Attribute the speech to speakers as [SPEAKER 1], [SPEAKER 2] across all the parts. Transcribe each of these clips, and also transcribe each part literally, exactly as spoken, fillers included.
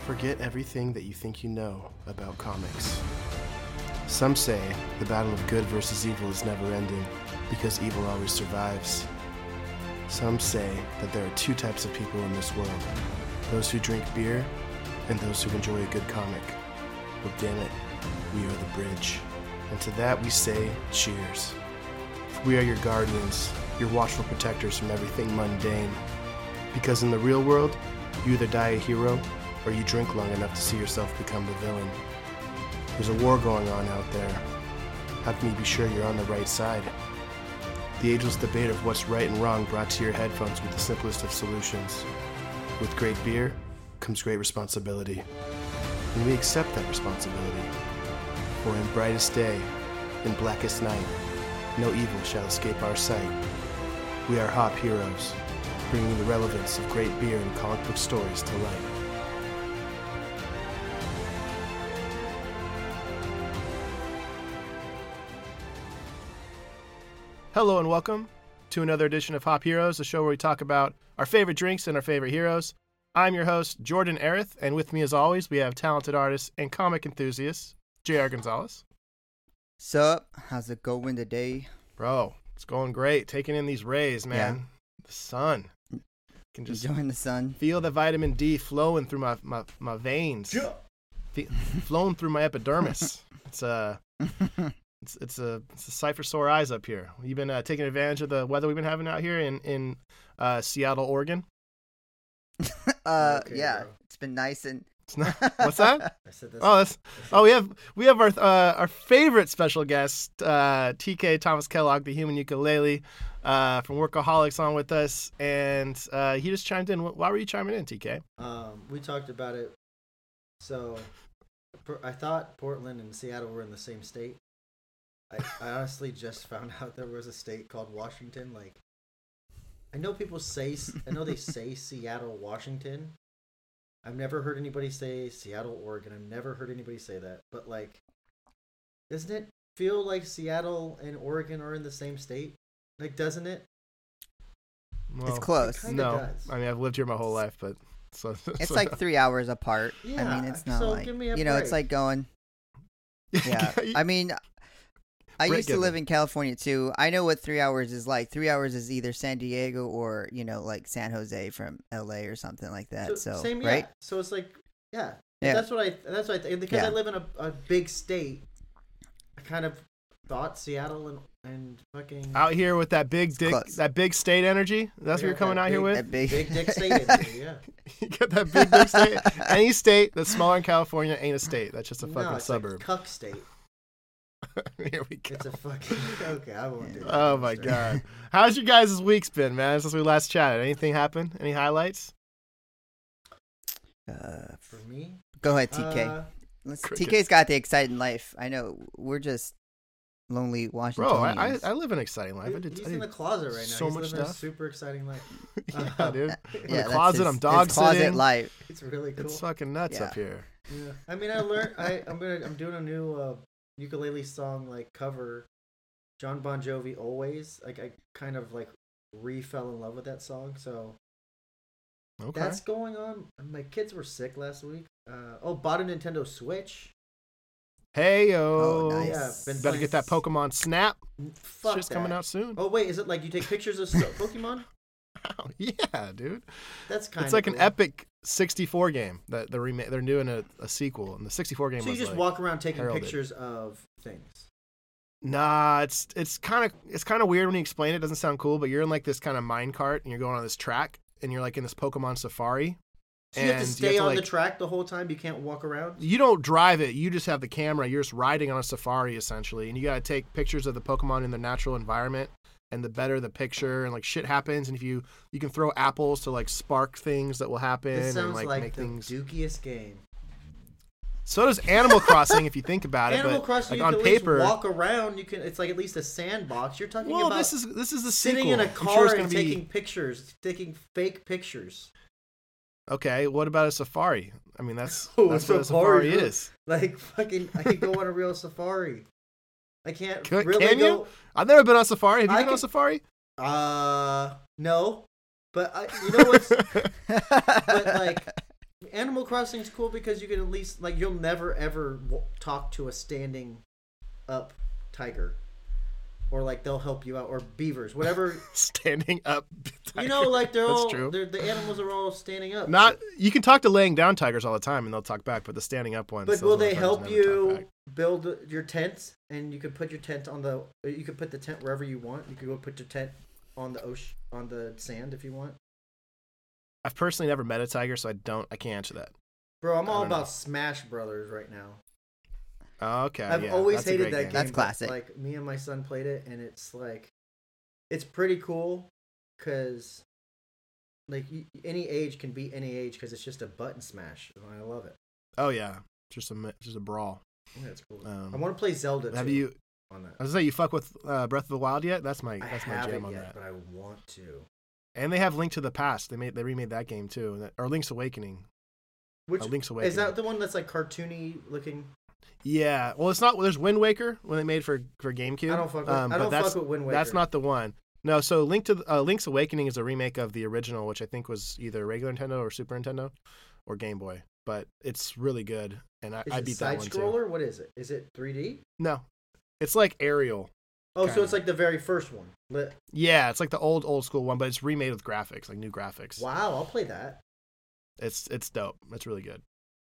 [SPEAKER 1] Forget everything that you think you know about comics. Some say the battle of good versus evil is never ending because evil always survives. Some say that there are two types of people in this world, those who drink beer and those who enjoy a good comic. Well, damn it, we are the bridge. And to that we say cheers. For we are your guardians, your watchful protectors from everything mundane. Because in the real world, you either die a hero or you drink long enough to see yourself become the villain. There's a war going on out there. How can you be sure you're on the right side? The ageless debate of what's right and wrong brought to your headphones with the simplest of solutions. With great beer comes great responsibility. And we accept that responsibility. For in brightest day, in blackest night, no evil shall escape our sight. We are Hop Heroes, bringing the relevance of great beer and comic book stories to light. Hello and welcome to another edition of Hop Heroes, a show where we talk about our favorite drinks and our favorite heroes. I'm your host, Jordan Arith, and with me as always, we have talented artists and comic enthusiasts, J R Gonzalez.
[SPEAKER 2] Sup? How's it going today?
[SPEAKER 1] Bro, it's going great. Taking in these rays, man. Yeah. The sun. Can just
[SPEAKER 2] enjoying the sun.
[SPEAKER 1] Feel the vitamin D flowing through my, my, my veins. Yeah. F- flowing through my epidermis. It's a... Uh, It's it's a it's a sight for sore eyes up here. You've been uh, taking advantage of the weather we've been having out here in in uh, Seattle, Oregon.
[SPEAKER 2] uh, okay, yeah, bro. It's been nice and.
[SPEAKER 1] It's not, what's that?
[SPEAKER 3] I said this.
[SPEAKER 1] Oh, that's, oh, we have we have our uh, our favorite special guest, uh, T K Thomas Kellogg, the human ukulele, uh, from Workaholics, on with us, and uh, he just chimed in. Why were you chiming in, T K?
[SPEAKER 3] Um, we talked about it. So, I thought Portland and Seattle were in the same state. I, I honestly just found out there was a state called Washington. Like, I know people say, I know they say Seattle, Washington. I've never heard anybody say Seattle, Oregon. I've never heard anybody say that. But, like, doesn't it feel like Seattle and Oregon are in the same state? Like, doesn't it?
[SPEAKER 2] Well, it's close.
[SPEAKER 3] It
[SPEAKER 1] no,
[SPEAKER 3] does.
[SPEAKER 1] I mean, I've lived here my whole life, but... So,
[SPEAKER 2] it's
[SPEAKER 1] so.
[SPEAKER 2] like three hours apart.
[SPEAKER 3] Yeah,
[SPEAKER 2] I mean, it's not
[SPEAKER 3] so
[SPEAKER 2] like...
[SPEAKER 3] give me a
[SPEAKER 2] you know,
[SPEAKER 3] break.
[SPEAKER 2] it's like going... Yeah, I mean... I used to live in California too. I know what three hours is like. Three hours is either San Diego or, you know, like San Jose from L A or something like that. So, so
[SPEAKER 3] same,
[SPEAKER 2] right?
[SPEAKER 3] Yeah. So it's like, yeah,
[SPEAKER 2] yeah.
[SPEAKER 3] That's what I. That's what I. Th- because
[SPEAKER 2] yeah.
[SPEAKER 3] I live in a, a big state, I kind of thought Seattle and and fucking
[SPEAKER 1] out here with that big dick,
[SPEAKER 2] close.
[SPEAKER 1] that big state energy. That's
[SPEAKER 3] yeah,
[SPEAKER 1] what you're coming out
[SPEAKER 3] big,
[SPEAKER 1] here with.
[SPEAKER 2] That big,
[SPEAKER 3] big dick state energy. Yeah.
[SPEAKER 1] You got that big dick state. Any state that's smaller in California ain't a state. That's just a fucking
[SPEAKER 3] no, it's
[SPEAKER 1] suburb.
[SPEAKER 3] Like cuck state.
[SPEAKER 1] Here we go.
[SPEAKER 3] It's a fucking okay. I won't do that.
[SPEAKER 1] Oh my god, how's your guys' weeks been, man? Since we last chatted, anything happen? Any highlights?
[SPEAKER 2] Uh,
[SPEAKER 3] For me,
[SPEAKER 2] go ahead, T K.
[SPEAKER 3] Uh,
[SPEAKER 2] T K's got the exciting life. I know we're just lonely Washingtonians.
[SPEAKER 1] Bro, I, I I live an exciting life. I did.
[SPEAKER 3] He's
[SPEAKER 1] I did
[SPEAKER 3] in the closet right now.
[SPEAKER 1] so
[SPEAKER 3] He's
[SPEAKER 1] much
[SPEAKER 3] living
[SPEAKER 1] stuff.
[SPEAKER 3] A super exciting life.
[SPEAKER 1] yeah,
[SPEAKER 3] uh,
[SPEAKER 1] dude.
[SPEAKER 2] yeah,
[SPEAKER 1] In the
[SPEAKER 2] that's
[SPEAKER 1] closet,
[SPEAKER 2] his,
[SPEAKER 1] I'm dog
[SPEAKER 2] his closet
[SPEAKER 1] sitting.
[SPEAKER 2] life.
[SPEAKER 3] It's really cool.
[SPEAKER 1] It's fucking nuts
[SPEAKER 2] Yeah.
[SPEAKER 1] up here.
[SPEAKER 3] Yeah, I mean, I learned. I I'm gonna. I'm doing a new uh, ukulele song like cover. John Bon Jovi, Always. Like I kind of like re fell in love with that song. So
[SPEAKER 1] Okay.
[SPEAKER 3] that's going on. My kids were sick last week. Uh, oh, bought a Nintendo Switch.
[SPEAKER 1] Hey yo.
[SPEAKER 2] Oh, nice.
[SPEAKER 3] Yeah, been
[SPEAKER 1] Better get that Pokemon Snap.
[SPEAKER 3] Fuck
[SPEAKER 1] Shit's
[SPEAKER 3] that.
[SPEAKER 1] coming out soon.
[SPEAKER 3] Oh wait, is it like you take pictures of so- Pokemon?
[SPEAKER 1] Oh, yeah, dude.
[SPEAKER 3] That's kind of.
[SPEAKER 1] It's like
[SPEAKER 3] cool.
[SPEAKER 1] an epic sixty-four game that they're rema- they're doing a, a sequel, and the sixty-four game.
[SPEAKER 3] So you
[SPEAKER 1] was
[SPEAKER 3] just
[SPEAKER 1] like,
[SPEAKER 3] walk around taking
[SPEAKER 1] heralded.
[SPEAKER 3] pictures of things.
[SPEAKER 1] Nah, it's it's kind of it's kind of weird when you explain it. It doesn't sound cool, but you're in like this kind of mine cart, and you're going on this track, and you're like in this Pokemon safari.
[SPEAKER 3] So you have to
[SPEAKER 1] And
[SPEAKER 3] stay
[SPEAKER 1] you have to,
[SPEAKER 3] on
[SPEAKER 1] like-
[SPEAKER 3] the track the whole time. You can't walk around.
[SPEAKER 1] You don't drive it. You just have the camera. You're just riding on a safari essentially, and you got to take pictures of the Pokemon in their natural environment. And the better the picture, and like shit happens, and if you you can throw apples to like spark things that will happen,
[SPEAKER 3] This sounds
[SPEAKER 1] and like,
[SPEAKER 3] like
[SPEAKER 1] make
[SPEAKER 3] the
[SPEAKER 1] things.
[SPEAKER 3] dookiest game.
[SPEAKER 1] So does Animal Crossing, if you think about it.
[SPEAKER 3] Animal
[SPEAKER 1] but
[SPEAKER 3] Crossing,
[SPEAKER 1] like
[SPEAKER 3] you
[SPEAKER 1] on
[SPEAKER 3] can
[SPEAKER 1] paper,
[SPEAKER 3] at least walk around. You can. It's like at least a sandbox. You're talking
[SPEAKER 1] well,
[SPEAKER 3] about
[SPEAKER 1] this is this is the
[SPEAKER 3] sitting
[SPEAKER 1] sequel.
[SPEAKER 3] in a
[SPEAKER 1] I'm
[SPEAKER 3] car
[SPEAKER 1] sure it's
[SPEAKER 3] and
[SPEAKER 1] gonna be
[SPEAKER 3] taking pictures, taking fake pictures.
[SPEAKER 1] okay. What about a safari? I mean, that's
[SPEAKER 3] Oh,
[SPEAKER 1] that's
[SPEAKER 3] a
[SPEAKER 1] what a
[SPEAKER 3] safari,
[SPEAKER 1] safari
[SPEAKER 3] huh?
[SPEAKER 1] is.
[SPEAKER 3] Like fucking, I could go on a real safari. I can't
[SPEAKER 1] Can,
[SPEAKER 3] really
[SPEAKER 1] can
[SPEAKER 3] go.
[SPEAKER 1] you? I've never been on safari. Have you
[SPEAKER 3] I
[SPEAKER 1] been on
[SPEAKER 3] can-
[SPEAKER 1] safari?
[SPEAKER 3] Uh, no. But I, you know what's? But like, Animal Crossing is cool because you can at least like you'll never ever w- talk to a standing up tiger, or like they'll help you out, or beavers, whatever.
[SPEAKER 1] Standing up. Tiger.
[SPEAKER 3] You know, like they're
[SPEAKER 1] That's
[SPEAKER 3] all
[SPEAKER 1] true.
[SPEAKER 3] They're, the animals are all standing up.
[SPEAKER 1] Not you can talk to laying down tigers all the time and they'll talk back, but the standing up ones.
[SPEAKER 3] But will they help you build your tents? And you can put your tent on the. You can put the tent wherever you want. You can go put your tent on the ocean, on the sand if you want.
[SPEAKER 1] I've personally never met a tiger, so I don't. I can't answer that.
[SPEAKER 3] Bro, I'm all about
[SPEAKER 1] know.
[SPEAKER 3] Smash Brothers right now.
[SPEAKER 1] Oh, okay.
[SPEAKER 3] I've
[SPEAKER 1] yeah,
[SPEAKER 3] always
[SPEAKER 1] that's a
[SPEAKER 3] hated
[SPEAKER 1] great
[SPEAKER 3] that
[SPEAKER 1] game.
[SPEAKER 3] game.
[SPEAKER 2] That's classic.
[SPEAKER 3] Like me and my son played it, and it's like, it's pretty cool, cause, like any age can beat any age, cause it's just a button smash. And I love it.
[SPEAKER 1] Oh yeah, just a just a brawl.
[SPEAKER 3] Yeah, it's cool.
[SPEAKER 1] Um,
[SPEAKER 3] I want to play Zelda.
[SPEAKER 1] Have
[SPEAKER 3] too,
[SPEAKER 1] you?
[SPEAKER 3] On that.
[SPEAKER 1] I was gonna say you fuck with uh, Breath of the Wild yet? That's my that's
[SPEAKER 3] I
[SPEAKER 1] my
[SPEAKER 3] haven't
[SPEAKER 1] jam on
[SPEAKER 3] yet,
[SPEAKER 1] that.
[SPEAKER 3] but I want to.
[SPEAKER 1] And they have Link to the Past. They made they remade that game too, that, or Link's Awakening.
[SPEAKER 3] Which
[SPEAKER 1] uh, Link's Awakening.
[SPEAKER 3] is that the one that's like cartoony looking?
[SPEAKER 1] Yeah. Well, it's not. Well, there's Wind Waker when they made for for GameCube.
[SPEAKER 3] I don't fuck with.
[SPEAKER 1] Um,
[SPEAKER 3] I
[SPEAKER 1] but
[SPEAKER 3] don't
[SPEAKER 1] that's,
[SPEAKER 3] fuck with Wind Waker.
[SPEAKER 1] That's not the one. No. So Link to uh, Link's Awakening is a remake of the original, which I think was either regular Nintendo or Super Nintendo, or Game Boy. But it's really good, and I,
[SPEAKER 3] Is
[SPEAKER 1] I
[SPEAKER 3] it
[SPEAKER 1] beat
[SPEAKER 3] side
[SPEAKER 1] that one too.
[SPEAKER 3] scroller? What is it? Is it three D?
[SPEAKER 1] No, it's like Aerial.
[SPEAKER 3] Oh,
[SPEAKER 1] Kinda.
[SPEAKER 3] so it's like the very first one. Lit.
[SPEAKER 1] Yeah, it's like the old old school one, but it's remade with graphics, like new graphics.
[SPEAKER 3] Wow, I'll play that.
[SPEAKER 1] It's it's dope. It's really good.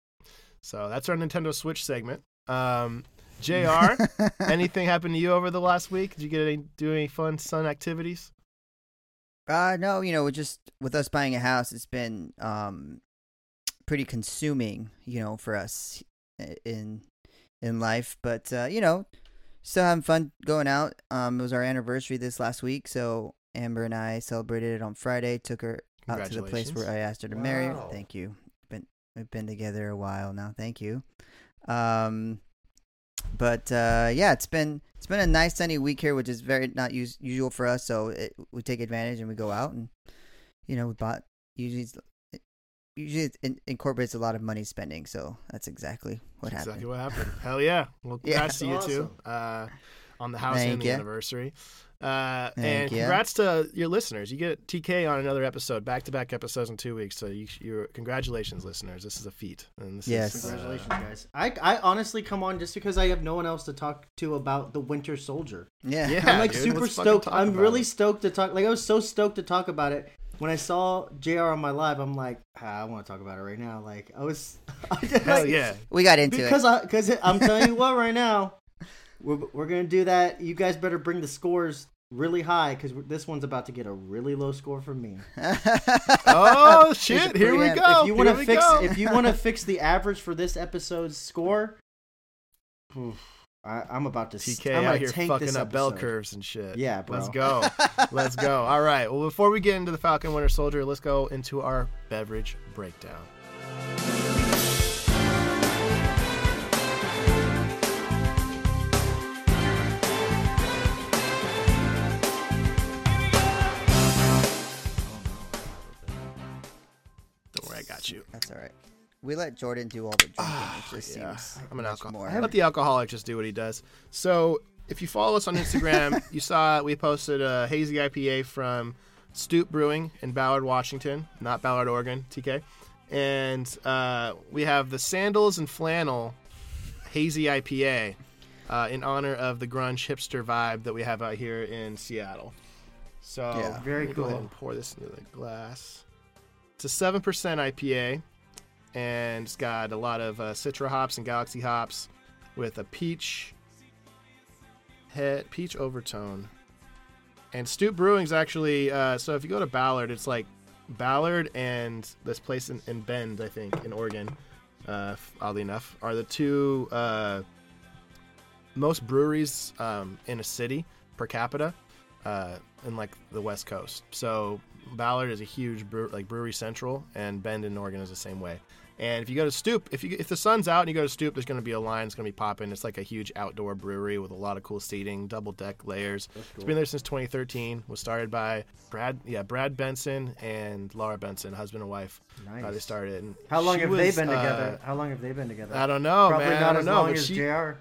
[SPEAKER 1] So that's our Nintendo Switch segment. Um, J R, anything happened to you over the last week? Did you get any do any fun sun activities?
[SPEAKER 2] Uh, no, you know, just with us buying a house, it's been um pretty consuming, you know, for us in in life. But uh, you know, still having fun going out. Um, it was our anniversary this last week, so Amber and I celebrated it on Friday. Took her out to the place where I asked her to
[SPEAKER 3] Wow.
[SPEAKER 2] marry. Thank you. Been we've been together a while now. Thank you. Um, but uh, yeah, it's been it's been a nice sunny week here, which is very not us- usual for us. So it, we take advantage and we go out, and you know, we bought usually it's, it, usually it in, incorporates a lot of money spending. So that's exactly what
[SPEAKER 1] Exactly
[SPEAKER 2] happened.
[SPEAKER 1] what happened. Hell yeah! Well,
[SPEAKER 2] Yeah.
[SPEAKER 1] congrats to you
[SPEAKER 3] Awesome.
[SPEAKER 1] too uh, on the house
[SPEAKER 2] Thank
[SPEAKER 1] and the
[SPEAKER 2] ya.
[SPEAKER 1] anniversary. Uh,
[SPEAKER 2] Thank
[SPEAKER 1] and
[SPEAKER 2] ya.
[SPEAKER 1] congrats to your listeners. You get T K on another episode, back to back episodes in two weeks. So you, you're congratulations, listeners. This is a feat. And this
[SPEAKER 2] Yes.
[SPEAKER 1] is, uh,
[SPEAKER 3] Congratulations, guys. I, I honestly come on just because I have no one else to talk to about the Winter Soldier.
[SPEAKER 2] Yeah.
[SPEAKER 1] Yeah.
[SPEAKER 3] I'm like
[SPEAKER 1] dude,
[SPEAKER 3] super
[SPEAKER 1] let's fucking
[SPEAKER 3] stoked.
[SPEAKER 1] talk
[SPEAKER 3] I'm
[SPEAKER 1] about
[SPEAKER 3] really
[SPEAKER 1] it.
[SPEAKER 3] stoked to talk. Like I was so stoked to talk about it when I saw J R on my live. I'm like, ah, I want to talk about it right now. Like I was, I just,
[SPEAKER 1] Hell
[SPEAKER 3] like,
[SPEAKER 1] yeah!
[SPEAKER 2] We got into
[SPEAKER 3] because
[SPEAKER 2] it.
[SPEAKER 3] I because I'm telling you what right now, we're we're gonna do that. You guys better bring the scores really high because this one's about to get a really low score from me.
[SPEAKER 1] Oh shit! Here we
[SPEAKER 2] preamp.
[SPEAKER 1] go.
[SPEAKER 3] If you want
[SPEAKER 1] Here
[SPEAKER 3] to
[SPEAKER 1] we
[SPEAKER 3] fix,
[SPEAKER 1] go.
[SPEAKER 3] if you want to fix the average for this episode's score, oof, I, I'm about to.
[SPEAKER 1] T
[SPEAKER 3] st-
[SPEAKER 1] K
[SPEAKER 3] I'm
[SPEAKER 1] out
[SPEAKER 3] gonna
[SPEAKER 1] here
[SPEAKER 3] tank
[SPEAKER 1] fucking
[SPEAKER 3] this
[SPEAKER 1] up bell
[SPEAKER 3] episode.
[SPEAKER 1] curves and shit.
[SPEAKER 3] Yeah, bro.
[SPEAKER 1] Let's go. Let's go. All right. Well, before we get into the Falcon Winter Soldier, let's go into our beverage breakdown. Don't worry, I got you.
[SPEAKER 2] That's all right. We let Jordan do all the drinking. It just
[SPEAKER 1] Yeah,
[SPEAKER 2] seems
[SPEAKER 1] I'm an
[SPEAKER 2] much
[SPEAKER 1] alcoholic.
[SPEAKER 2] more.
[SPEAKER 1] Let the alcoholic just do what he does. So, if you follow us on Instagram, you saw we posted a hazy I P A from Stoop Brewing in Ballard, Washington, not Ballard, Oregon, T K. And uh, we have the Sandals and Flannel Hazy I P A uh, in honor of the grunge hipster vibe that we have out here in Seattle. So,
[SPEAKER 2] Yeah.
[SPEAKER 3] Very
[SPEAKER 1] let me go ahead
[SPEAKER 3] cool.
[SPEAKER 1] and pour this into the glass. It's a seven percent I P A, and it's got a lot of uh, Citra hops and Galaxy hops with a peach head, peach overtone. And Stoop Brewing's actually, uh, so if you go to Ballard, it's like Ballard and this place in, in Bend, I think, in Oregon, uh, oddly enough, are the two uh, most breweries um, in a city per capita uh, in like the West Coast. So Ballard is a huge brew, like brewery central, and Bend in Oregon is the same way. And if you go to Stoop, if you if the sun's out and you go to Stoop, there's going to be a line. It's going to be popping. It's like a huge outdoor brewery with a lot of cool seating, double deck layers.
[SPEAKER 3] That's
[SPEAKER 1] It's
[SPEAKER 3] cool.
[SPEAKER 1] been there since twenty thirteen. Was started by Brad, yeah, Brad Benson and Laura Benson, husband and wife.
[SPEAKER 3] Nice.
[SPEAKER 1] Uh, they started. And
[SPEAKER 3] How long
[SPEAKER 1] she
[SPEAKER 3] have they
[SPEAKER 1] was,
[SPEAKER 3] been
[SPEAKER 1] uh,
[SPEAKER 3] together? How long have they been together?
[SPEAKER 1] I don't know,
[SPEAKER 3] Probably
[SPEAKER 1] man.
[SPEAKER 3] not
[SPEAKER 1] I don't
[SPEAKER 3] as
[SPEAKER 1] know,
[SPEAKER 3] long
[SPEAKER 1] but
[SPEAKER 3] as
[SPEAKER 1] she.
[SPEAKER 3] J R.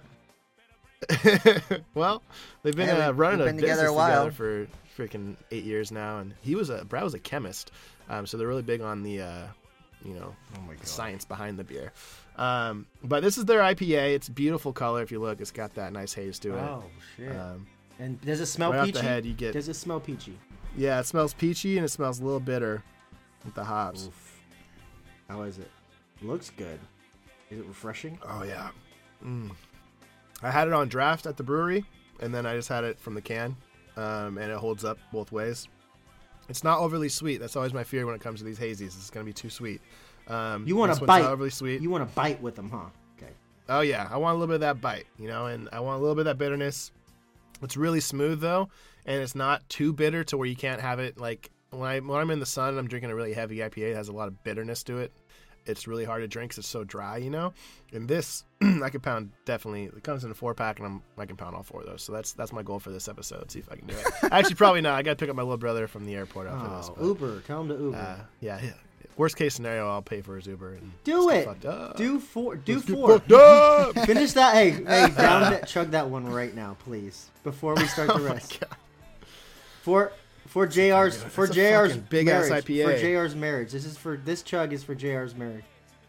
[SPEAKER 1] Well, they've been
[SPEAKER 2] Yeah,
[SPEAKER 1] uh,
[SPEAKER 2] we-
[SPEAKER 1] running
[SPEAKER 2] we've
[SPEAKER 1] a
[SPEAKER 2] been
[SPEAKER 1] business
[SPEAKER 2] together a while.
[SPEAKER 1] together for freaking eight years now, and he was a Brad was a chemist, um, so they're really big on the, uh, you know,
[SPEAKER 3] oh my God.
[SPEAKER 1] the science behind the beer. Um, but this is their I P A. It's a beautiful color. If you look, it's got that nice haze to it.
[SPEAKER 3] Oh shit!
[SPEAKER 1] Um,
[SPEAKER 3] and does it smell
[SPEAKER 1] right
[SPEAKER 3] peachy?
[SPEAKER 1] off the head, you get.
[SPEAKER 3] Does it smell peachy?
[SPEAKER 1] Yeah, it smells peachy and it smells a little bitter with the hops.
[SPEAKER 3] Oof. How is it? Looks good. Is it refreshing?
[SPEAKER 1] Oh yeah. Mm. I had it on draft at the brewery, and then I just had it from the can, um, and it holds up both ways. It's not overly sweet. That's always my fear when it comes to these hazies. It's going to be too sweet. Um,
[SPEAKER 3] you want
[SPEAKER 1] to
[SPEAKER 3] to bite.
[SPEAKER 1] Not overly sweet.
[SPEAKER 3] You want to bite with them, huh? Okay.
[SPEAKER 1] Oh yeah, I want a little bit of that bite, you know, and I want a little bit of that bitterness. It's really smooth though, and it's not too bitter to where you can't have it. Like when I when I'm in the sun, and I'm drinking a really heavy I P A. It has a lot of bitterness to it. It's really hard to drink because it's so dry, you know. And this, I could pound definitely. It comes in a four pack, and I'm I can pound all four of those. So that's that's my goal for this episode. See if I can do it. Actually, probably not. I got to pick up my little brother from the airport after
[SPEAKER 3] Oh,
[SPEAKER 1] this. But,
[SPEAKER 3] Uber. Tell him to Uber.
[SPEAKER 1] uh, yeah, yeah. Worst case scenario, I'll pay for his Uber. And
[SPEAKER 3] do
[SPEAKER 1] let's
[SPEAKER 3] it.
[SPEAKER 1] get fucked up.
[SPEAKER 3] Do four. Do
[SPEAKER 1] Let's get
[SPEAKER 3] four.
[SPEAKER 1] fucked up.
[SPEAKER 3] Finish that. Hey, hey, down that, chug that one right now, please, before we start the
[SPEAKER 1] Oh my
[SPEAKER 3] rest.
[SPEAKER 1] God.
[SPEAKER 3] For for J R's
[SPEAKER 1] That's
[SPEAKER 3] for
[SPEAKER 1] a
[SPEAKER 3] J R's
[SPEAKER 1] fucking big-ass
[SPEAKER 3] marriage,
[SPEAKER 1] I P A.
[SPEAKER 3] for J R's marriage. This is for this chug is for J R's marriage.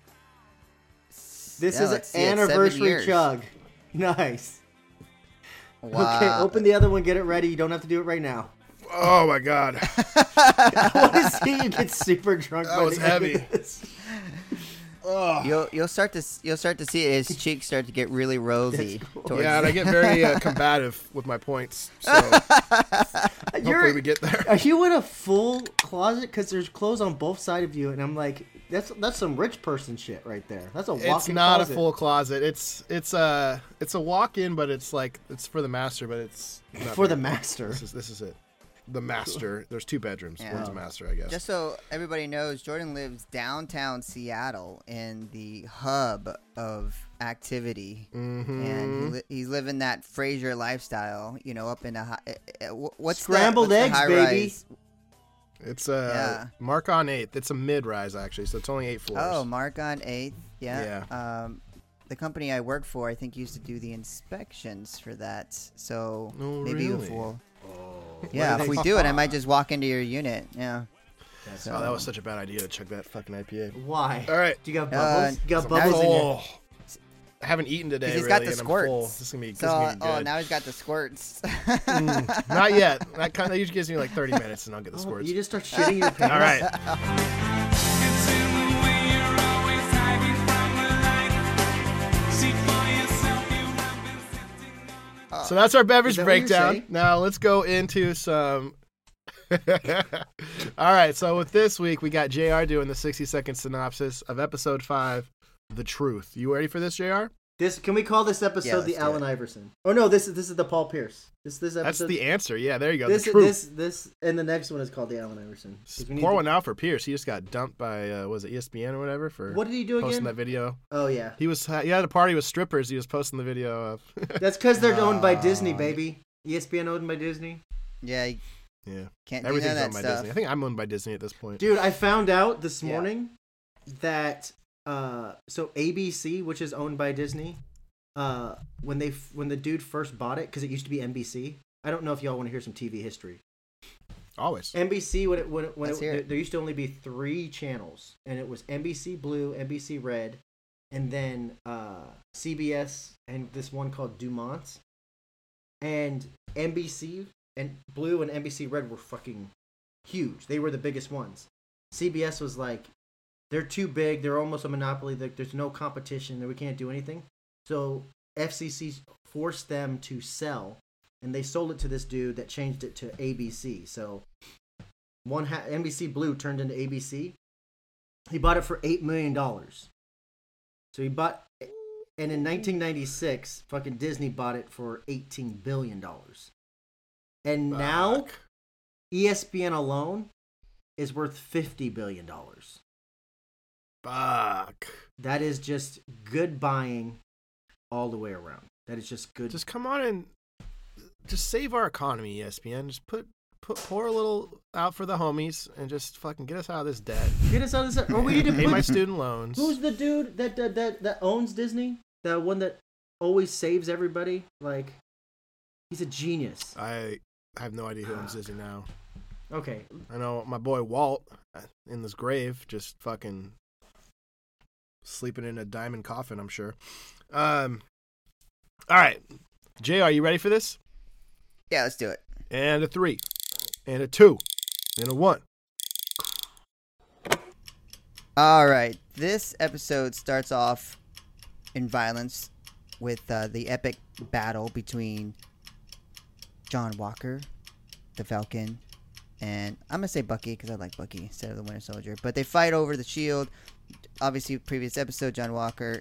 [SPEAKER 3] This
[SPEAKER 2] Yeah,
[SPEAKER 3] is
[SPEAKER 2] let's
[SPEAKER 3] an
[SPEAKER 2] see it, seven
[SPEAKER 3] anniversary
[SPEAKER 2] years.
[SPEAKER 3] chug. Nice.
[SPEAKER 2] Wow.
[SPEAKER 3] Okay, open the other one. Get it ready. You don't have to do it right now.
[SPEAKER 1] Oh my God.
[SPEAKER 3] I want to see you get super drunk.
[SPEAKER 1] That
[SPEAKER 3] by
[SPEAKER 1] was
[SPEAKER 3] the end of
[SPEAKER 1] heavy.
[SPEAKER 3] this.
[SPEAKER 1] Oh.
[SPEAKER 2] You'll you'll start to s- you'll start to see his cheeks start to get really rosy.
[SPEAKER 3] That's cool.
[SPEAKER 2] towards
[SPEAKER 1] Yeah, and
[SPEAKER 2] the-
[SPEAKER 1] I get very uh, combative with my points. So hopefully
[SPEAKER 3] You're,
[SPEAKER 1] we get there.
[SPEAKER 3] are you in a full closet? Because there's clothes on both sides of you, and I'm like, that's that's some rich person shit right there. That's a walk-in
[SPEAKER 1] It's not
[SPEAKER 3] closet.
[SPEAKER 1] a full closet. It's it's a it's a walk-in, but it's like it's for the master, but it's not
[SPEAKER 3] for the
[SPEAKER 1] very-
[SPEAKER 3] master.
[SPEAKER 1] This is this is it. The master. There's two bedrooms.
[SPEAKER 2] Yeah.
[SPEAKER 1] One's a master, I guess.
[SPEAKER 2] Just so everybody knows, Jordan lives downtown Seattle in the hub of activity,
[SPEAKER 1] mm-hmm.
[SPEAKER 2] and he li- he's living that Fraser lifestyle. You know, up in a high, uh, uh, what's
[SPEAKER 3] Scrambled
[SPEAKER 2] the, what's
[SPEAKER 3] eggs,
[SPEAKER 2] the high
[SPEAKER 3] baby.
[SPEAKER 2] rise?
[SPEAKER 1] It's a
[SPEAKER 2] Yeah.
[SPEAKER 1] Mark on eighth. It's a mid-rise actually, so it's only eight floors.
[SPEAKER 2] Oh, Mark on eighth. Yeah. Um, the company I work for, I think, used to do the inspections for that. So
[SPEAKER 1] Oh,
[SPEAKER 2] maybe
[SPEAKER 1] really?
[SPEAKER 2] if we'll,
[SPEAKER 3] Oh.
[SPEAKER 2] yeah,
[SPEAKER 3] What
[SPEAKER 2] if
[SPEAKER 3] do
[SPEAKER 2] we
[SPEAKER 3] they-
[SPEAKER 2] do it, I might just walk into your unit. Yeah.
[SPEAKER 3] That's-
[SPEAKER 1] Oh, that was such a bad idea to chug that fucking I P A.
[SPEAKER 3] Why?
[SPEAKER 1] All right.
[SPEAKER 3] Do you got
[SPEAKER 2] Uh,
[SPEAKER 3] bubbles? you got
[SPEAKER 2] so
[SPEAKER 3] bubbles in your...
[SPEAKER 1] Oh, I haven't eaten today.
[SPEAKER 2] 'Cause he's
[SPEAKER 1] really,
[SPEAKER 2] got the
[SPEAKER 1] and I'm full.
[SPEAKER 2] squirts.
[SPEAKER 1] This is gonna be, this
[SPEAKER 2] So,
[SPEAKER 1] is gonna be
[SPEAKER 2] oh,
[SPEAKER 1] good.
[SPEAKER 2] now he's got the squirts.
[SPEAKER 1] Mm, not yet. That kind of usually gives me like thirty minutes, and I'll get the
[SPEAKER 3] Oh,
[SPEAKER 1] squirts.
[SPEAKER 3] you just start shitting your pants.
[SPEAKER 1] All right. So that's our beverage
[SPEAKER 3] Is that what you're
[SPEAKER 1] breakdown.
[SPEAKER 3] saying?
[SPEAKER 1] Now let's go into some. All right. So with this week, we got J R doing the sixty second synopsis of episode five, The Truth. You ready for this, J R?
[SPEAKER 3] This can we call this episode
[SPEAKER 2] Yeah, let's
[SPEAKER 3] the
[SPEAKER 2] do
[SPEAKER 3] Allen
[SPEAKER 2] it.
[SPEAKER 3] Iverson? Oh no, this is this is the Paul Pierce. This this
[SPEAKER 1] That's
[SPEAKER 3] episode.
[SPEAKER 1] the answer. Yeah, there you go.
[SPEAKER 3] this
[SPEAKER 1] the truth.
[SPEAKER 3] this this and the next one is called the Allen Iverson. 'Cause we need
[SPEAKER 1] Pour
[SPEAKER 3] to-
[SPEAKER 1] one out for Pierce. He just got dumped by uh, was it E S P N or whatever for
[SPEAKER 3] What did he do
[SPEAKER 1] posting
[SPEAKER 3] again?
[SPEAKER 1] that video.
[SPEAKER 3] Oh yeah,
[SPEAKER 1] He was he had a party with strippers. He was posting the video of.
[SPEAKER 3] that's because they're owned by
[SPEAKER 2] Uh,
[SPEAKER 3] Disney, baby. E S P N owned by Disney.
[SPEAKER 2] yeah, you
[SPEAKER 1] yeah,
[SPEAKER 2] can't do none
[SPEAKER 1] everything's
[SPEAKER 2] of that
[SPEAKER 1] owned by
[SPEAKER 2] stuff.
[SPEAKER 1] Disney. I think I'm owned by Disney at this point.
[SPEAKER 3] Dude, I found out this
[SPEAKER 2] Yeah.
[SPEAKER 3] morning that uh, so A B C, which is owned by Disney, uh, when they f- when the dude first bought it, because it used to be N B C. I don't know if y'all want to hear some T V history.
[SPEAKER 1] Always.
[SPEAKER 3] N B C when it when it, when
[SPEAKER 2] Let's
[SPEAKER 3] it,
[SPEAKER 2] hear
[SPEAKER 3] there,
[SPEAKER 2] it.
[SPEAKER 3] there used to only be three channels, and it was N B C Blue, N B C Red, and then uh, C B S and this one called Dumont. And N B C and Blue and N B C Red were fucking huge. They were the biggest ones. C B S was like, they're too big. They're almost a monopoly. There- There's no competition. We can't do anything. So F C C forced them to sell, and they sold it to this dude that changed it to A B C. So one ha- N B C Blue turned into A B C. He bought it for eight million dollars. So he bought, and in nineteen ninety-six, fucking Disney bought it for eighteen billion dollars. And now
[SPEAKER 1] Fuck.
[SPEAKER 3] E S P N alone is worth fifty billion dollars.
[SPEAKER 1] Fuck.
[SPEAKER 3] That is just good buying all the way around. That is just good.
[SPEAKER 1] Just come on and just save our economy, E S P N. Just put put pour a little out for the homies and just fucking get us out of this debt.
[SPEAKER 3] Get us out of this. Or we need to
[SPEAKER 1] Pay
[SPEAKER 3] put,
[SPEAKER 1] my student loans.
[SPEAKER 3] who's the dude that, that that that owns Disney? The one that always saves everybody? Like, he's a genius.
[SPEAKER 1] I have no idea who owns Disney now.
[SPEAKER 3] Okay.
[SPEAKER 1] I know my boy Walt uh, in this grave just fucking sleeping in a diamond coffin, I'm sure. Um, all right. Jay, are you ready for this?
[SPEAKER 2] Yeah, let's do it.
[SPEAKER 1] And a three. And a two. And a one.
[SPEAKER 2] All right. This episode starts off in violence with uh, the epic battle between John Walker, the Falcon, and I'm going to say Bucky because I like Bucky instead of the Winter Soldier. But they fight over the shield. Obviously, previous episode, John Walker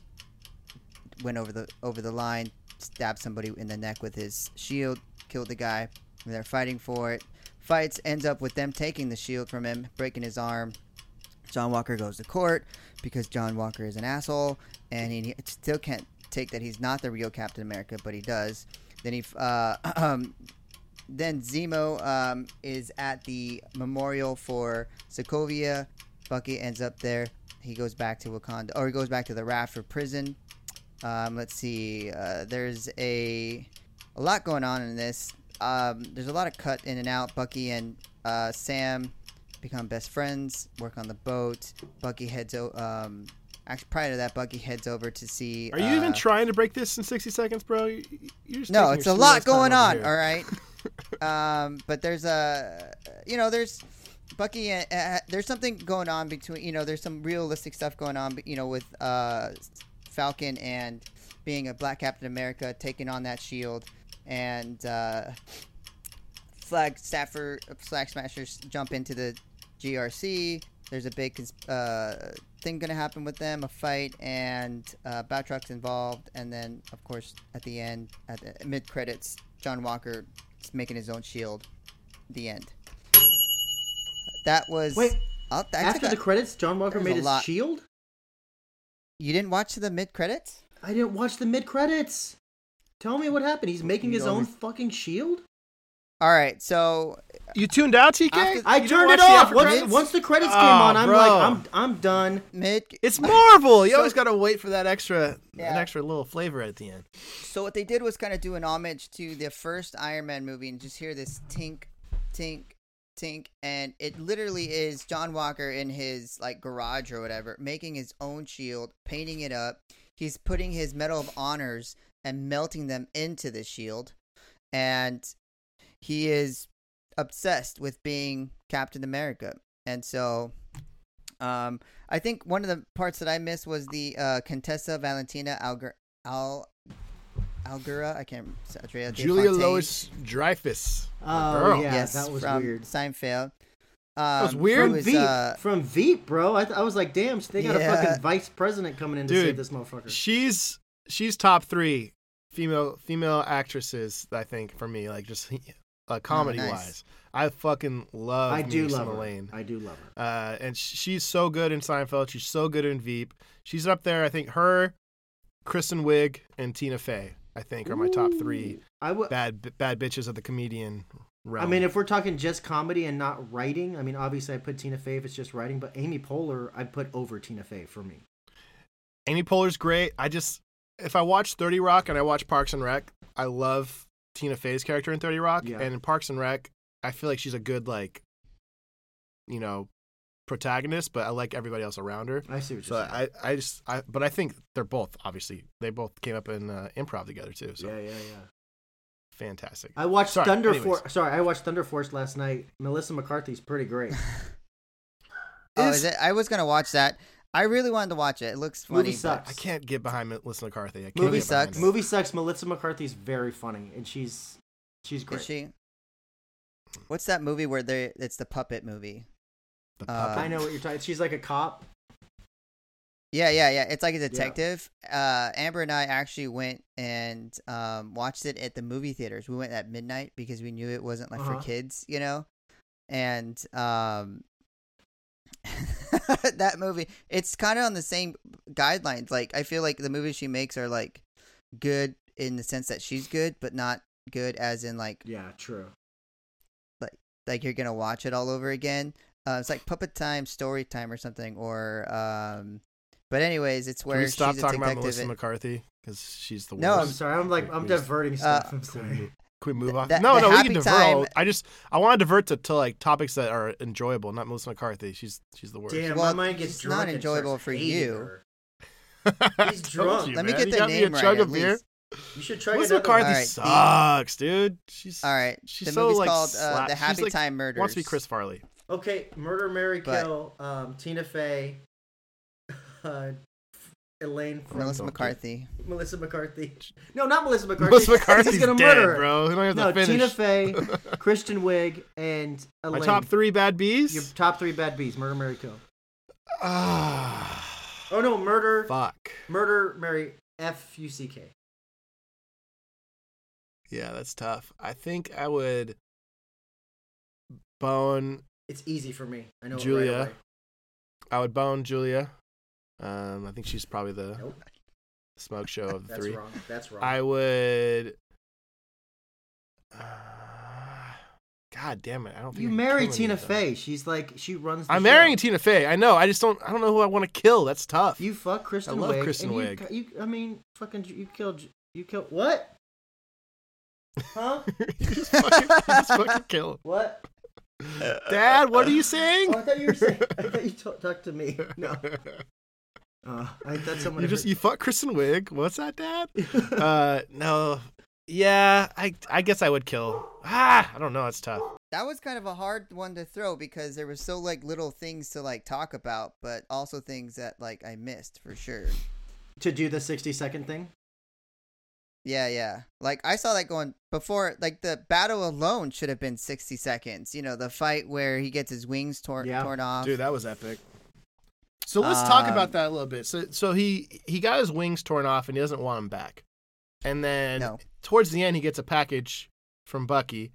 [SPEAKER 2] went over the over the line, stabbed somebody in the neck with his shield, killed the guy. And they're fighting for it. Fights ends up with them taking the shield from him, breaking his arm. John Walker goes to court because John Walker is an asshole, and he still can't take that he's not the real Captain America, but he does. Then he, uh, um, then Zemo um, is at the memorial for Sokovia. Bucky ends up there. He goes back to Wakanda, or he goes back to the Radford prison. Um, let's see. Uh, there's a a lot going on in this. Um, there's a lot of cut in and out. Bucky and uh, Sam become best friends, work on the boat. Bucky heads o- um actually prior to that, Bucky heads over to see
[SPEAKER 1] Are you
[SPEAKER 2] uh,
[SPEAKER 1] even trying to break this in sixty seconds, bro? You're just
[SPEAKER 2] no, it's a lot going on,
[SPEAKER 1] here.
[SPEAKER 2] all right. um but there's a you know there's Bucky uh, uh, there's something going on between you know there's some realistic stuff going on you know with uh Falcon and being a black Captain America, taking on that shield, and uh Flag Staffer Flag Smashers jump into the G R C. There's a big uh, thing going to happen with them, a fight, and uh, Batroc's involved. And then, of course, at the end, at the mid-credits, John Walker is making his own shield. The end. That was...
[SPEAKER 3] Wait,
[SPEAKER 2] I'll,
[SPEAKER 3] after
[SPEAKER 2] a,
[SPEAKER 3] the credits, John Walker made his
[SPEAKER 2] lot.
[SPEAKER 3] shield?
[SPEAKER 2] You didn't watch the mid-credits?
[SPEAKER 3] I didn't watch the mid-credits. Tell me what happened. He's making
[SPEAKER 2] You
[SPEAKER 3] his own
[SPEAKER 2] always-
[SPEAKER 3] fucking shield?
[SPEAKER 2] All right, so...
[SPEAKER 1] You tuned out, T K?
[SPEAKER 2] After-
[SPEAKER 3] I
[SPEAKER 1] You
[SPEAKER 3] turned
[SPEAKER 1] didn't
[SPEAKER 3] it
[SPEAKER 1] watch the
[SPEAKER 3] off.
[SPEAKER 1] after
[SPEAKER 3] Once,
[SPEAKER 1] credits?
[SPEAKER 3] once the credits
[SPEAKER 1] Oh,
[SPEAKER 3] came on, I'm
[SPEAKER 1] bro.
[SPEAKER 3] like, I'm I'm done.
[SPEAKER 2] Mid...
[SPEAKER 1] It's Marvel. You
[SPEAKER 2] So-
[SPEAKER 1] always got to wait for that extra,
[SPEAKER 2] Yeah.
[SPEAKER 1] an extra little flavor at the end.
[SPEAKER 2] So what they did was kind of do an homage to the first Iron Man movie and just hear this tink, tink, tink, and it literally is John Walker in his like garage or whatever, making his own shield, painting it up. He's putting his Medal of Honors and melting them into the shield, and he is obsessed with being Captain America. And so um, I think one of the parts that I missed was the uh, Contessa Valentina Alger- Al Algura. I can't remember.
[SPEAKER 1] Julia Louis Dreyfus.
[SPEAKER 3] Oh,
[SPEAKER 1] Girl.
[SPEAKER 3] yeah,
[SPEAKER 2] yes,
[SPEAKER 3] that was
[SPEAKER 2] from
[SPEAKER 3] weird.
[SPEAKER 2] Seinfeld. Um,
[SPEAKER 1] That was weird.
[SPEAKER 2] who was,
[SPEAKER 3] Veep,
[SPEAKER 2] uh,
[SPEAKER 3] from Veep, bro. I, th- I was like, damn, they got
[SPEAKER 2] Yeah.
[SPEAKER 3] a fucking vice president coming in to
[SPEAKER 1] Dude,
[SPEAKER 3] save this motherfucker.
[SPEAKER 1] She's she's top three female female actresses, I think, for me. Like just uh, comedy
[SPEAKER 2] nice.
[SPEAKER 1] wise, I fucking love.
[SPEAKER 3] I do
[SPEAKER 1] me
[SPEAKER 3] love
[SPEAKER 1] some
[SPEAKER 3] her.
[SPEAKER 1] Elaine.
[SPEAKER 3] I do love her.
[SPEAKER 1] Uh, and sh- she's so good in Seinfeld. She's so good in Veep. She's up there. I think her, Kristen Wiig, and Tina Fey, I think, are my top three
[SPEAKER 3] I would.
[SPEAKER 1] bad bad bitches of the comedian realm.
[SPEAKER 3] I mean, if we're talking just comedy and not writing, I mean, obviously I put Tina Fey if it's just writing, but Amy Poehler I'd put over Tina Fey for me.
[SPEAKER 1] Amy Poehler's great. I just, if I watch thirty Rock and I watch Parks and Rec, I love Tina Fey's character in thirty Rock.
[SPEAKER 3] Yeah.
[SPEAKER 1] And in Parks and Rec, I feel like she's a good, like, you know, protagonist, but I like everybody else around her.
[SPEAKER 3] I see what
[SPEAKER 1] So
[SPEAKER 3] you're saying.
[SPEAKER 1] I, I just, I, but I think they're both, obviously, they both came up in uh, improv together too. So
[SPEAKER 3] yeah, yeah, yeah.
[SPEAKER 1] fantastic.
[SPEAKER 3] I watched
[SPEAKER 1] Sorry,
[SPEAKER 3] Thunder
[SPEAKER 1] anyways.
[SPEAKER 3] Force. Sorry, I watched Thunder Force last night. Melissa McCarthy's pretty great.
[SPEAKER 2] oh,
[SPEAKER 1] Is-
[SPEAKER 2] is it? I was gonna watch that. I really wanted to watch it. It looks funny.
[SPEAKER 3] Movie
[SPEAKER 2] but-
[SPEAKER 3] sucks.
[SPEAKER 1] I can't get behind Melissa McCarthy. I can't
[SPEAKER 3] Movie
[SPEAKER 1] get behind
[SPEAKER 2] sucks.
[SPEAKER 1] it.
[SPEAKER 3] Movie sucks. Melissa McCarthy's very funny, and she's she's great.
[SPEAKER 2] Is she? What's that movie where they? It's the puppet movie.
[SPEAKER 1] The
[SPEAKER 2] Uh,
[SPEAKER 1] puppet.
[SPEAKER 3] I know what you're talking. She's like a cop.
[SPEAKER 2] Yeah, yeah, yeah. It's like a detective. Uh, Amber and I actually went and um, watched it at the movie theaters. We went at midnight because we knew it wasn't like
[SPEAKER 3] Uh-huh.
[SPEAKER 2] for kids, you know. And um, that movie, it's kind of on the same guidelines. Like I feel like the movies she makes are like good in the sense that she's good, but not good as in like
[SPEAKER 3] Yeah, true.
[SPEAKER 2] like you're gonna watch it all over again. Uh, it's like Puppet Time, Story Time, or something. Or, um, but anyways, it's
[SPEAKER 1] Can
[SPEAKER 2] where
[SPEAKER 1] we stop
[SPEAKER 2] she's a
[SPEAKER 1] talking about
[SPEAKER 2] detective.
[SPEAKER 1] Melissa
[SPEAKER 2] and-
[SPEAKER 1] McCarthy because she's the worst.
[SPEAKER 2] No,
[SPEAKER 3] I'm sorry. I'm like I'm
[SPEAKER 1] We just-
[SPEAKER 3] diverting stuff. I'm sorry.
[SPEAKER 1] Can we move on?
[SPEAKER 2] That-
[SPEAKER 1] no,
[SPEAKER 2] the
[SPEAKER 1] no, we
[SPEAKER 2] Happy
[SPEAKER 1] can divert.
[SPEAKER 2] Time-
[SPEAKER 1] I just I want to divert to, to like topics that are enjoyable, not Melissa McCarthy. She's she's the worst.
[SPEAKER 3] Damn,
[SPEAKER 2] Well,
[SPEAKER 3] my mind gets
[SPEAKER 2] it's
[SPEAKER 3] drunk
[SPEAKER 2] not
[SPEAKER 3] and
[SPEAKER 2] enjoyable
[SPEAKER 3] starts
[SPEAKER 2] for
[SPEAKER 3] hating
[SPEAKER 2] you.
[SPEAKER 3] her. He's drunk.
[SPEAKER 2] You, Let man. me get the name right. Chug of beer.
[SPEAKER 3] You should try
[SPEAKER 1] Melissa McCarthy right, sucks, the... dude. She's
[SPEAKER 2] all right.
[SPEAKER 1] She's
[SPEAKER 2] the
[SPEAKER 1] so
[SPEAKER 2] movie's
[SPEAKER 1] like
[SPEAKER 2] called uh, The Happy
[SPEAKER 1] like,
[SPEAKER 2] Time Murders.
[SPEAKER 1] Wants to be Chris Farley.
[SPEAKER 3] Okay, Murder, Marry,
[SPEAKER 2] but...
[SPEAKER 3] Kill. Um, Tina Fey. Uh, Elaine. From
[SPEAKER 2] Melissa McCarthy.
[SPEAKER 3] Melissa McCarthy. No, not Melissa McCarthy.
[SPEAKER 1] Melissa McCarthy's
[SPEAKER 3] He's gonna
[SPEAKER 1] dead,
[SPEAKER 3] murder her.
[SPEAKER 1] bro. Have
[SPEAKER 3] no,
[SPEAKER 1] to
[SPEAKER 3] Tina Fey, Kristen Wiig, and Elaine.
[SPEAKER 1] My top three bad bees.
[SPEAKER 3] Your top three bad bees. Murder, Marry, Kill.
[SPEAKER 1] Ah.
[SPEAKER 3] oh no, murder.
[SPEAKER 1] Fuck.
[SPEAKER 3] Murder, Marry, F U C K.
[SPEAKER 1] Yeah, that's tough. I think I would bone.
[SPEAKER 3] It's easy for me. I know
[SPEAKER 1] Julia.
[SPEAKER 3] It right away.
[SPEAKER 1] I would bone Julia. Um, I think she's probably the
[SPEAKER 3] nope.
[SPEAKER 1] smoke show of the
[SPEAKER 3] That's
[SPEAKER 1] three.
[SPEAKER 3] Wrong. That's wrong.
[SPEAKER 1] I would. Uh, God damn it! I don't think
[SPEAKER 3] you marry Tina Fey. She's like she runs. The
[SPEAKER 1] I'm
[SPEAKER 3] show.
[SPEAKER 1] marrying Tina Fey. I know. I just don't. I don't know who I want to kill. That's tough.
[SPEAKER 3] You fuck Kristen
[SPEAKER 1] I love
[SPEAKER 3] Wiig.
[SPEAKER 1] Kristen
[SPEAKER 3] and
[SPEAKER 1] Wiig.
[SPEAKER 3] You, you, I mean, fucking, you killed. You killed what? Huh?
[SPEAKER 1] you, just fucking, you just fucking kill him.
[SPEAKER 3] What?
[SPEAKER 1] Dad, what are you saying?
[SPEAKER 3] Oh, I thought you were saying. I thought you t- talked to me. No. Uh, I thought someone.
[SPEAKER 1] You just you fuck Kristen Wiig. What's that, Dad? uh, no. Yeah, I I guess I would kill. Ah, I don't know. It's tough.
[SPEAKER 2] That was kind of a hard one to throw because there was so like little things to like talk about, but also things that like I missed for sure.
[SPEAKER 3] To do the sixty second thing.
[SPEAKER 2] Yeah, yeah. Like I saw that going before. Like the battle alone should have been sixty seconds. You know, the fight where he gets his wings tor-
[SPEAKER 3] yeah.
[SPEAKER 2] torn off.
[SPEAKER 1] Dude, that was epic. So let's um, talk about that a little bit. So, so he he got his wings torn off and he doesn't want them back. And then
[SPEAKER 2] no.
[SPEAKER 1] towards the end, he gets a package from Bucky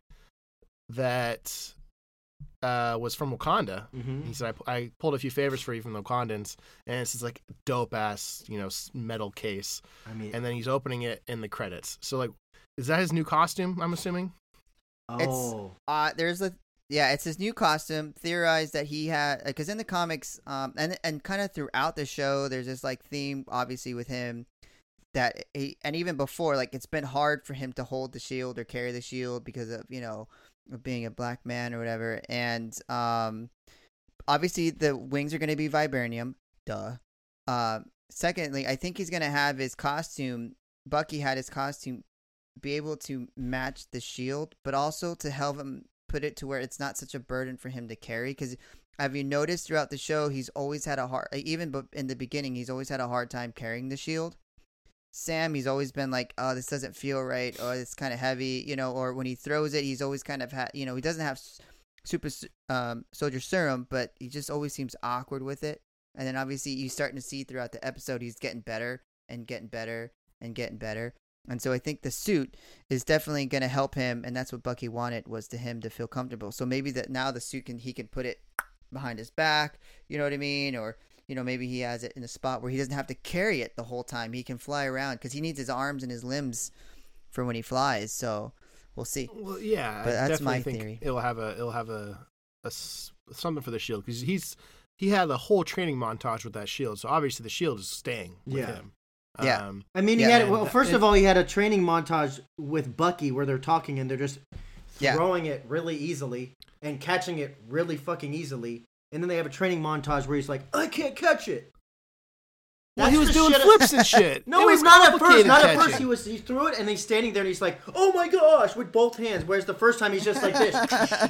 [SPEAKER 1] that uh, was from Wakanda.
[SPEAKER 3] Mm-hmm.
[SPEAKER 1] He said, I, I pulled a few favors for you from the Wakandans, and it's this like dope ass, you know, metal case.
[SPEAKER 3] I mean,
[SPEAKER 1] and then he's opening it in the credits. So like, is that his new costume? I'm assuming.
[SPEAKER 3] Oh,
[SPEAKER 2] it's, uh, there's a yeah, it's his new costume. Theorized that he had because in the comics, um, and and kind of throughout the show, there's this like theme, obviously with him. That he, and even before, like it's been hard for him to hold the shield or carry the shield because of you know of being a black man or whatever. And um, obviously the wings are going to be vibranium. Duh. Um, secondly, I think he's going to have his costume. Bucky had his costume be able to match the shield, but also to help him put it to where it's not such a burden for him to carry. Because have you noticed throughout the show, he's always had a hard, even in the beginning, he's always had a hard time carrying the shield. Sam, he's always been like, oh, this doesn't feel right, or it's kind of heavy, you know, or when he throws it, he's always kind of had, you know, he doesn't have super um, soldier serum, but he just always seems awkward with it. And then obviously you starting to see throughout the episode, he's getting better and getting better and getting better. And so I think the suit is definitely going to help him, and that's what Bucky wanted, was to him to feel comfortable. So maybe that now the suit can, he can put it behind his back, you know what I mean, or you know, maybe he has it in a spot where he doesn't have to carry it the whole time. He can fly around because he needs his arms and his limbs for when he flies. So we'll see.
[SPEAKER 1] Well, yeah,
[SPEAKER 2] but
[SPEAKER 1] I
[SPEAKER 2] that's my
[SPEAKER 1] think
[SPEAKER 2] theory.
[SPEAKER 1] It'll have a it'll have a, a something for the shield because he's he had a whole training montage with that shield. So obviously the shield is staying with
[SPEAKER 3] yeah.
[SPEAKER 1] him.
[SPEAKER 2] Yeah,
[SPEAKER 1] um,
[SPEAKER 3] I mean, he
[SPEAKER 2] yeah,
[SPEAKER 3] had well. First of all, he had a training montage with Bucky where they're talking and they're just throwing yeah. it really easily and catching it really fucking easily. And then they have a training montage where he's like, I can't catch it.
[SPEAKER 1] Well, he was doing flips and shit.
[SPEAKER 3] No, he's not at first. Not at first. He was he threw it and he's standing there and he's like, oh my gosh, with both hands. Whereas the first time he's just like this.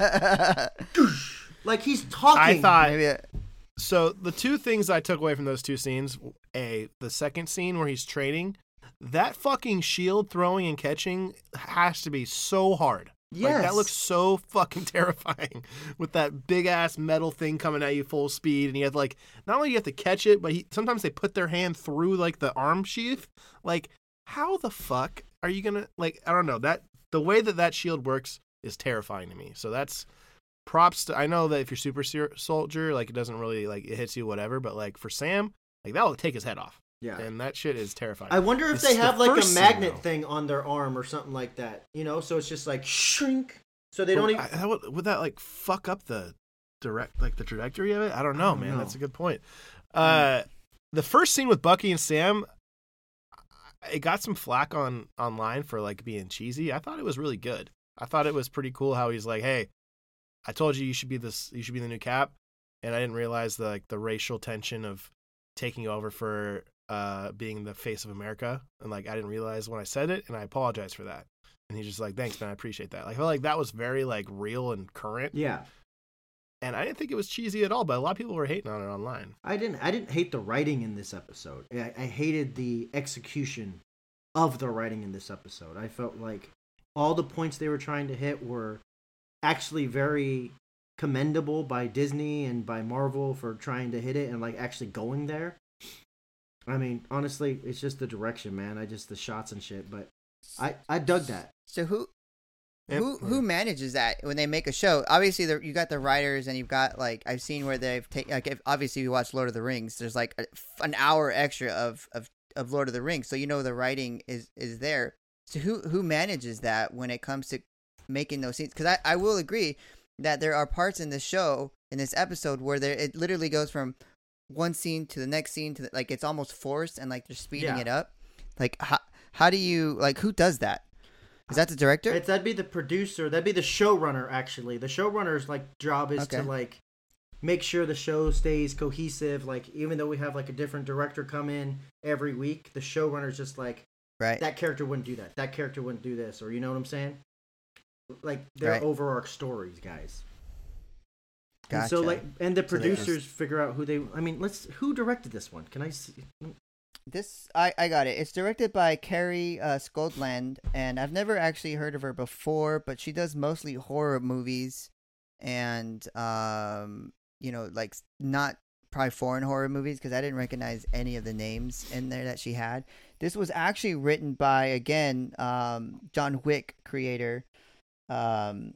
[SPEAKER 3] Like he's talking.
[SPEAKER 1] I thought.
[SPEAKER 2] Maybe it...
[SPEAKER 1] So the two things I took away from those two scenes, A, the second scene where he's training, that fucking shield throwing and catching has to be so hard.
[SPEAKER 3] Yes.
[SPEAKER 1] Like, that looks so fucking terrifying with that big ass metal thing coming at you full speed, and you have to, like, not only you have to catch it, but he, sometimes they put their hand through like the arm sheath. Like, how the fuck are you gonna, like, I don't know, that the way that that shield works is terrifying to me. So that's props to, I know that if you're super soldier, like, it doesn't really, like, it hits you whatever, but like for Sam, like, that will take his head off.
[SPEAKER 3] Yeah.
[SPEAKER 1] And that shit is terrifying.
[SPEAKER 3] I wonder if
[SPEAKER 1] it's
[SPEAKER 3] they have
[SPEAKER 1] the
[SPEAKER 3] like a magnet
[SPEAKER 1] scene,
[SPEAKER 3] thing on their arm or something like that. You know, so it's just like shrink. So they don't even.
[SPEAKER 1] I, would, would that like fuck up the direct, like the trajectory of it? I don't know, I don't man. Know. That's a good point. Uh, the first scene with Bucky and Sam, it got some flack on online for like being cheesy. I thought it was really good. I thought it was pretty cool how he's like, "Hey, I told you you should be this, you should be the new Cap," and I didn't realize the like the racial tension of taking over for uh, being the face of America, and like I didn't realize when I said it, and I apologize for that. And he's just like, thanks, man, I appreciate that. Like, I feel like that was very like real and current.
[SPEAKER 3] Yeah.
[SPEAKER 1] And I didn't think it was cheesy at all, but a lot of people were hating on it online.
[SPEAKER 3] I didn't. I didn't hate the writing in this episode. I, I hated the execution of the writing in this episode. I felt like all the points they were trying to hit were actually very commendable by Disney and by Marvel for trying to hit it and like actually going there. I mean, honestly, it's just the direction, man. I just the shots and shit, but I I dug that.
[SPEAKER 2] So who who who manages that when they make a show? Obviously, you got the writers, and you've got like I've seen where they've taken. Like, if, obviously, you watch Lord of the Rings. There's like a, an hour extra of, of of Lord of the Rings, so you know the writing is is there. So who who manages that when it comes to making those scenes? Because I, I will agree that there are parts in this show in this episode where there it literally goes from one scene to the next scene to the, like it's almost forced and like they're speeding yeah. it up. Like how how do you like who does that? Is that the director?
[SPEAKER 3] It's, that'd be the producer. That'd be the showrunner. Actually, the showrunner's like job is okay. to like make sure the show stays cohesive. Like even though we have like a different director come in every week, the showrunner's just like,
[SPEAKER 2] right,
[SPEAKER 3] that character wouldn't do that. That character wouldn't do this, or you know what I'm saying? Like they're right. overarch stories, guys.
[SPEAKER 2] Gotcha.
[SPEAKER 3] And so like, and the producers so figure out who they. I mean, let's who directed this one? Can I see?
[SPEAKER 2] This I, I got it. It's directed by Carrie uh, Skoldland, and I've never actually heard of her before, but she does mostly horror movies, and um, you know, like not probably foreign horror movies because I didn't recognize any of the names in there that she had. This was actually written by again um, John Wick creator, um,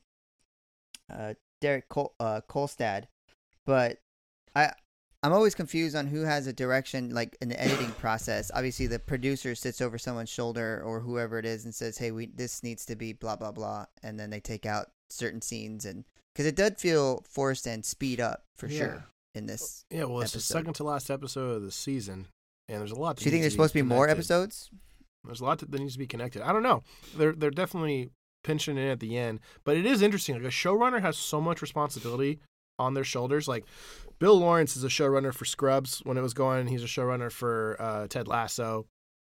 [SPEAKER 2] uh, Derek Col- uh, Kolstad, but I. I'm always confused on who has a direction, like in the editing process. Obviously, the producer sits over someone's shoulder or whoever it is and says, "Hey, we this needs to be blah blah blah," and then they take out certain scenes, and because it did feel forced and speed up for yeah. sure in this.
[SPEAKER 1] Yeah, well, it's
[SPEAKER 2] episode.
[SPEAKER 1] the second to last episode of the season, and there's a lot.
[SPEAKER 2] Do you think there's supposed to be
[SPEAKER 1] connected.
[SPEAKER 2] more episodes?
[SPEAKER 1] There's a lot that needs to be connected. I don't know. They're they're definitely pinching in at the end, but it is interesting. Like a showrunner has so much responsibility on their shoulders. Like Bill Lawrence is a showrunner for Scrubs when it was going. He's a showrunner for uh, Ted Lasso.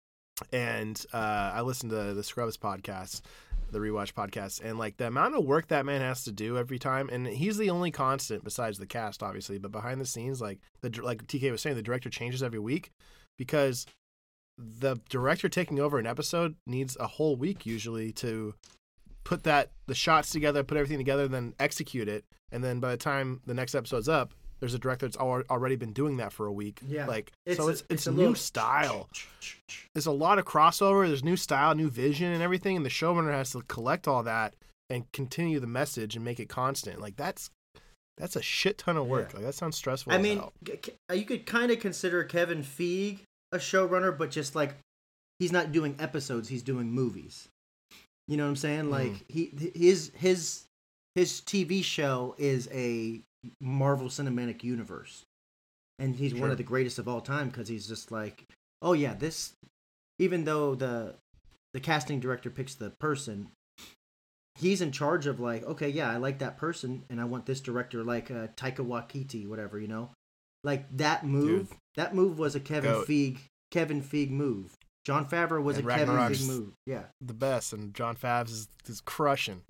[SPEAKER 1] And uh, I listened to the Scrubs podcast, the Rewatch podcast, and like the amount of work that man has to do every time. And he's the only constant besides the cast, obviously. But behind the scenes, like the like T K was saying, the director changes every week because the director taking over an episode needs a whole week usually to put that the shots together, put everything together, then execute it. And then by the time the next episode's up, there's a director that's al- already been doing that for a week.
[SPEAKER 3] Yeah.
[SPEAKER 1] Like,
[SPEAKER 3] it's
[SPEAKER 1] so it's
[SPEAKER 3] a,
[SPEAKER 1] it's,
[SPEAKER 3] it's a
[SPEAKER 1] new
[SPEAKER 3] little...
[SPEAKER 1] style. There's a lot of crossover. There's new style, new vision, and everything. And the showrunner has to collect all that and continue the message and make it constant. Like that's that's a shit ton of work. Yeah. Like that sounds stressful.
[SPEAKER 3] I
[SPEAKER 1] as
[SPEAKER 3] mean,
[SPEAKER 1] hell.
[SPEAKER 3] You could kind of consider Kevin Feige a showrunner, but just like he's not doing episodes; he's doing movies. You know what I'm saying? Like mm. he his his his T V show is a Marvel Cinematic Universe, and he's sure. one of the greatest of all time because he's just like, oh yeah, this. Even though the the casting director picks the person, he's in charge of like, okay, yeah, I like that person, and I want this director like uh, Taika Waititi, whatever, you know, like that move. Dude. That move was a Kevin Goat. Feige Kevin Feige move. Jon Favreau was and a Kevin Feige move. Yeah,
[SPEAKER 1] the best, and Jon Favs is, is crushing.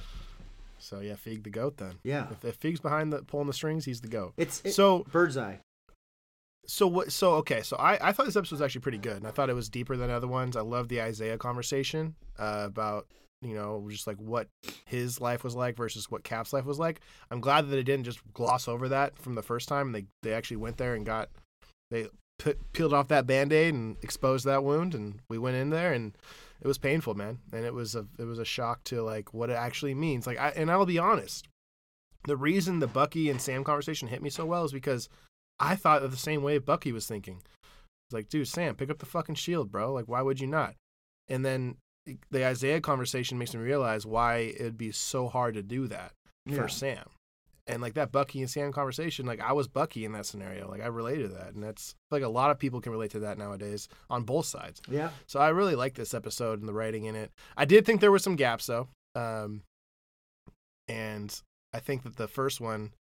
[SPEAKER 1] So yeah, Feige the goat then.
[SPEAKER 3] Yeah,
[SPEAKER 1] if, if Feige's behind the pulling the strings, he's the goat.
[SPEAKER 3] It's it,
[SPEAKER 1] so
[SPEAKER 3] bird's eye.
[SPEAKER 1] So what? So okay. So I, I thought this episode was actually pretty good, and I thought it was deeper than other ones. I love the Isaiah conversation uh, about you know just like what his life was like versus what Cap's life was like. I'm glad that they didn't just gloss over that from the first time. They they actually went there and got they. P- peeled off that Band-Aid and exposed that wound, and we went in there, and it was painful, man. And it was a it was a shock to like what it actually means. Like, I, and I'll be honest, the reason the Bucky and Sam conversation hit me so well is because I thought of the same way Bucky was thinking. It's like, dude, Sam, pick up the fucking shield, bro. Like, why would you not? And then the Isaiah conversation makes me realize why it'd be so hard to do that for yeah. Sam. And like that Bucky and Sam conversation, like I was Bucky in that scenario. Like I related to that. And that's like a lot of people can relate to that nowadays on both sides.
[SPEAKER 3] Yeah.
[SPEAKER 1] So I really like this episode and the writing in it. I did think there were some gaps though. Um, and I think that the first one,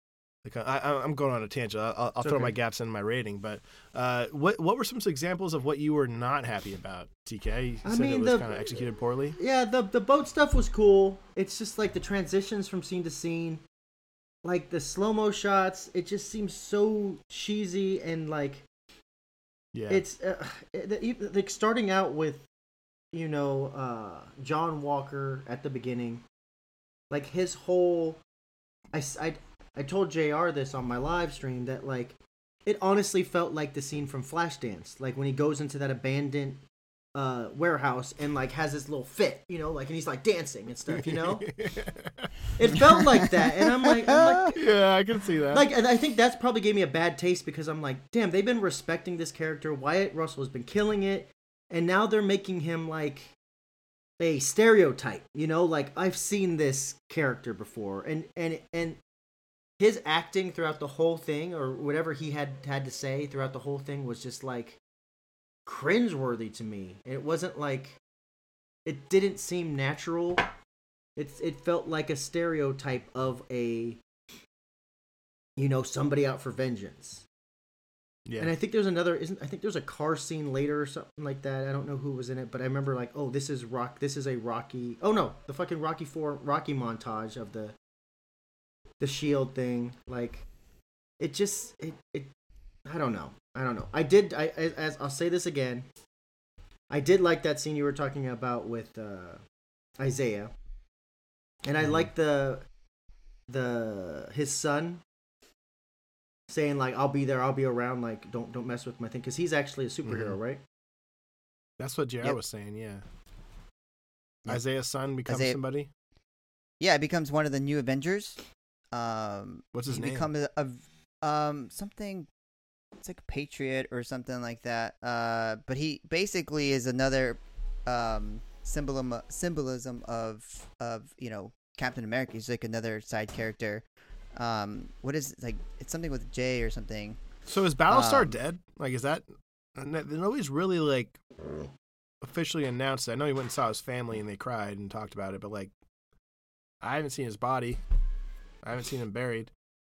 [SPEAKER 1] Like I, I'm going on a tangent. I'll, I'll throw okay. my gaps in my rating, but uh, what what were some examples of what you were not happy about, T K? You
[SPEAKER 3] I
[SPEAKER 1] said
[SPEAKER 3] mean,
[SPEAKER 1] it was
[SPEAKER 3] the,
[SPEAKER 1] kind of executed poorly.
[SPEAKER 3] Yeah, the the boat stuff was cool. It's just like the transitions from scene to scene, like the slow mo shots. It just seems so cheesy and like, yeah, it's uh, like starting out with, you know, uh, John Walker at the beginning, like his whole, I I. I told J R this on my live stream that, like, it honestly felt like the scene from Flashdance. Like, when he goes into that abandoned uh, warehouse and, like, has this little fit, you know? Like, and he's, like, dancing and stuff, you know? It felt like that. And I'm like, I'm like...
[SPEAKER 1] Yeah, I can see that.
[SPEAKER 3] Like, and I think that's probably gave me a bad taste because I'm like, damn, they've been respecting this character. Wyatt Russell has been killing it. And now they're making him, like, a stereotype, you know? Like, I've seen this character before. And, and, and... his acting throughout the whole thing, or whatever he had had to say throughout the whole thing, was just like cringeworthy to me. It wasn't like, it didn't seem natural. It it felt like a stereotype of a, you know, somebody out for vengeance. Yeah. And I think there's another, isn't I think there's a car scene later or something like that. I don't know who was in it, but I remember like, oh, this is rock. This is a Rocky. Oh no, the fucking Rocky Four Rocky montage of the. The shield thing, like, it just, it, it, I don't know, I don't know. I did, I, as I'll say this again, I did like that scene you were talking about with uh, Isaiah, and I mm-hmm. like the, the his son saying like, "I'll be there, I'll be around," like, don't don't mess with my thing, because he's actually a superhero, mm-hmm. right?
[SPEAKER 1] That's what J R yep. was saying, yeah. Yep. Isaiah's son becomes Isaiah, somebody.
[SPEAKER 2] Yeah, it becomes one of the new Avengers. Um,
[SPEAKER 1] What's his
[SPEAKER 2] he
[SPEAKER 1] name?
[SPEAKER 2] Become a, a um something. It's like a Patriot or something like that. Uh, but he basically is another um symbolism symbolism of of you know Captain America. He's like another side character. Um, what is it? Like it's something with J or something.
[SPEAKER 1] So is Battlestar um, dead? Like is that? Nobody's really like officially announced it. I know he went and saw his family and they cried and talked about it, but like I haven't seen his body. I haven't seen him buried.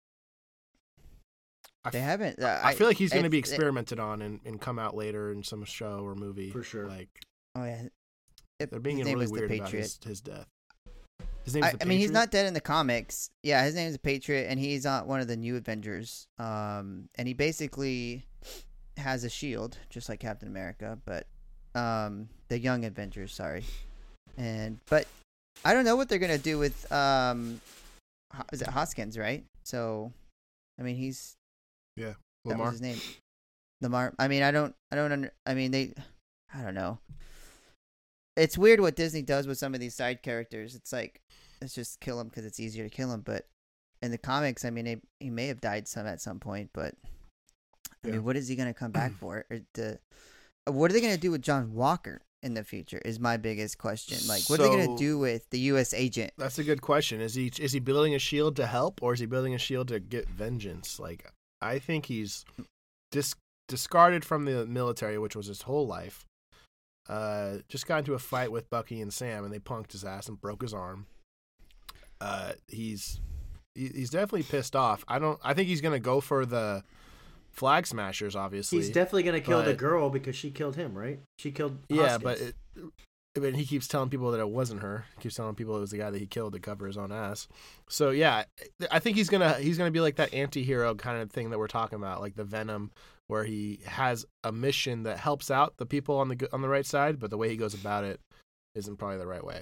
[SPEAKER 1] I
[SPEAKER 2] they f- haven't.
[SPEAKER 1] Uh, I, I feel like he's going to be experimented it, on and, and come out later in some show or movie.
[SPEAKER 3] For sure.
[SPEAKER 1] Like,
[SPEAKER 2] oh yeah,
[SPEAKER 1] it, they're being really weird about his, his death.
[SPEAKER 2] His name's I, the Patriot? I mean, he's not dead in the comics. Yeah, his name is the Patriot, and he's on one of the new Avengers. Um, and he basically has a shield, just like Captain America, but um, the Young Avengers. Sorry, and but I don't know what they're gonna do with um. Is it Hoskins, right? So, I mean, he's
[SPEAKER 1] yeah.
[SPEAKER 2] Lamar. That was his name. Lamar. I mean, I don't, I don't under. I mean, they. I don't know. It's weird what Disney does with some of these side characters. It's like let's just kill him because it's easier to kill him. But in the comics, I mean, he, he may have died some at some point. But I yeah. mean, what is he going to come back for? Or the, what are they going to do with John Walker in the future is my biggest question. Like, what so, are they going to do with the U S agent?
[SPEAKER 1] That's a good question. Is he is he building a shield to help, or is he building a shield to get vengeance? Like, I think he's dis- discarded from the military, which was his whole life. Uh, just got into a fight with Bucky and Sam, and they punked his ass and broke his arm. Uh, he's he's definitely pissed off. I don't. I think he's going to go for the Flag Smashers, obviously.
[SPEAKER 3] He's definitely going to kill but, the girl because she killed him, right? She killed Hoskins.
[SPEAKER 1] Yeah, but it, I mean, he keeps telling people that it wasn't her. He keeps telling people it was the guy that he killed to cover his own ass. So, yeah, I think he's going to he's gonna be like that anti-hero kind of thing that we're talking about, like the Venom, where he has a mission that helps out the people on the on the right side, but the way he goes about it isn't probably the right way.